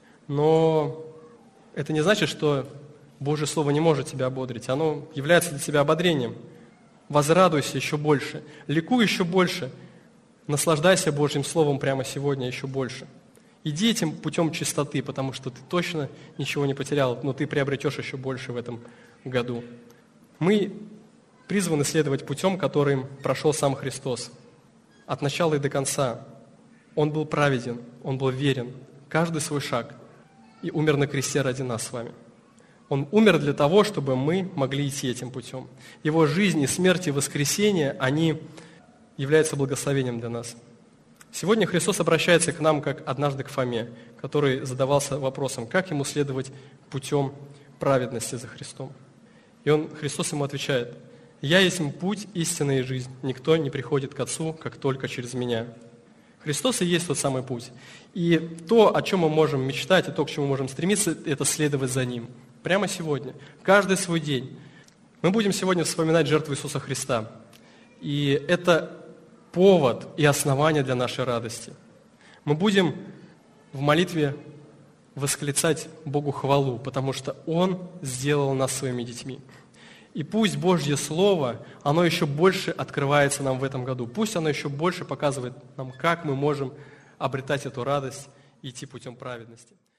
A: но это не значит, что Божье Слово не может тебя ободрить. Оно является для тебя ободрением. Возрадуйся еще больше, ликуй еще больше, наслаждайся Божьим Словом прямо сегодня еще больше. Иди этим путем чистоты, потому что ты точно ничего не потерял, но ты приобретешь еще больше в этом году. Мы призваны следовать путем, которым прошел сам Христос. От начала и до конца. Он был праведен, Он был верен, каждый свой шаг, и умер на кресте ради нас с вами. Он умер для того, чтобы мы могли идти этим путем. Его жизнь и смерть и воскресение, они являются благословением для нас. Сегодня Христос обращается к нам, как однажды к Фоме, который задавался вопросом, как ему следовать путем праведности за Христом. И он, Христос ему отвечает: «Я есть путь, истина и жизнь. Никто не приходит к Отцу, как только через Меня». Христос и есть тот самый путь. И то, о чем мы можем мечтать, и то, к чему мы можем стремиться, это следовать за Ним. Прямо сегодня, каждый свой день. Мы будем сегодня вспоминать жертву Иисуса Христа. И это повод и основание для нашей радости. Мы будем в молитве восклицать Богу хвалу, потому что Он сделал нас своими детьми. И пусть Божье Слово, оно еще больше открывается нам в этом году. Пусть оно еще больше показывает нам, как мы можем обретать эту радость и идти путем праведности.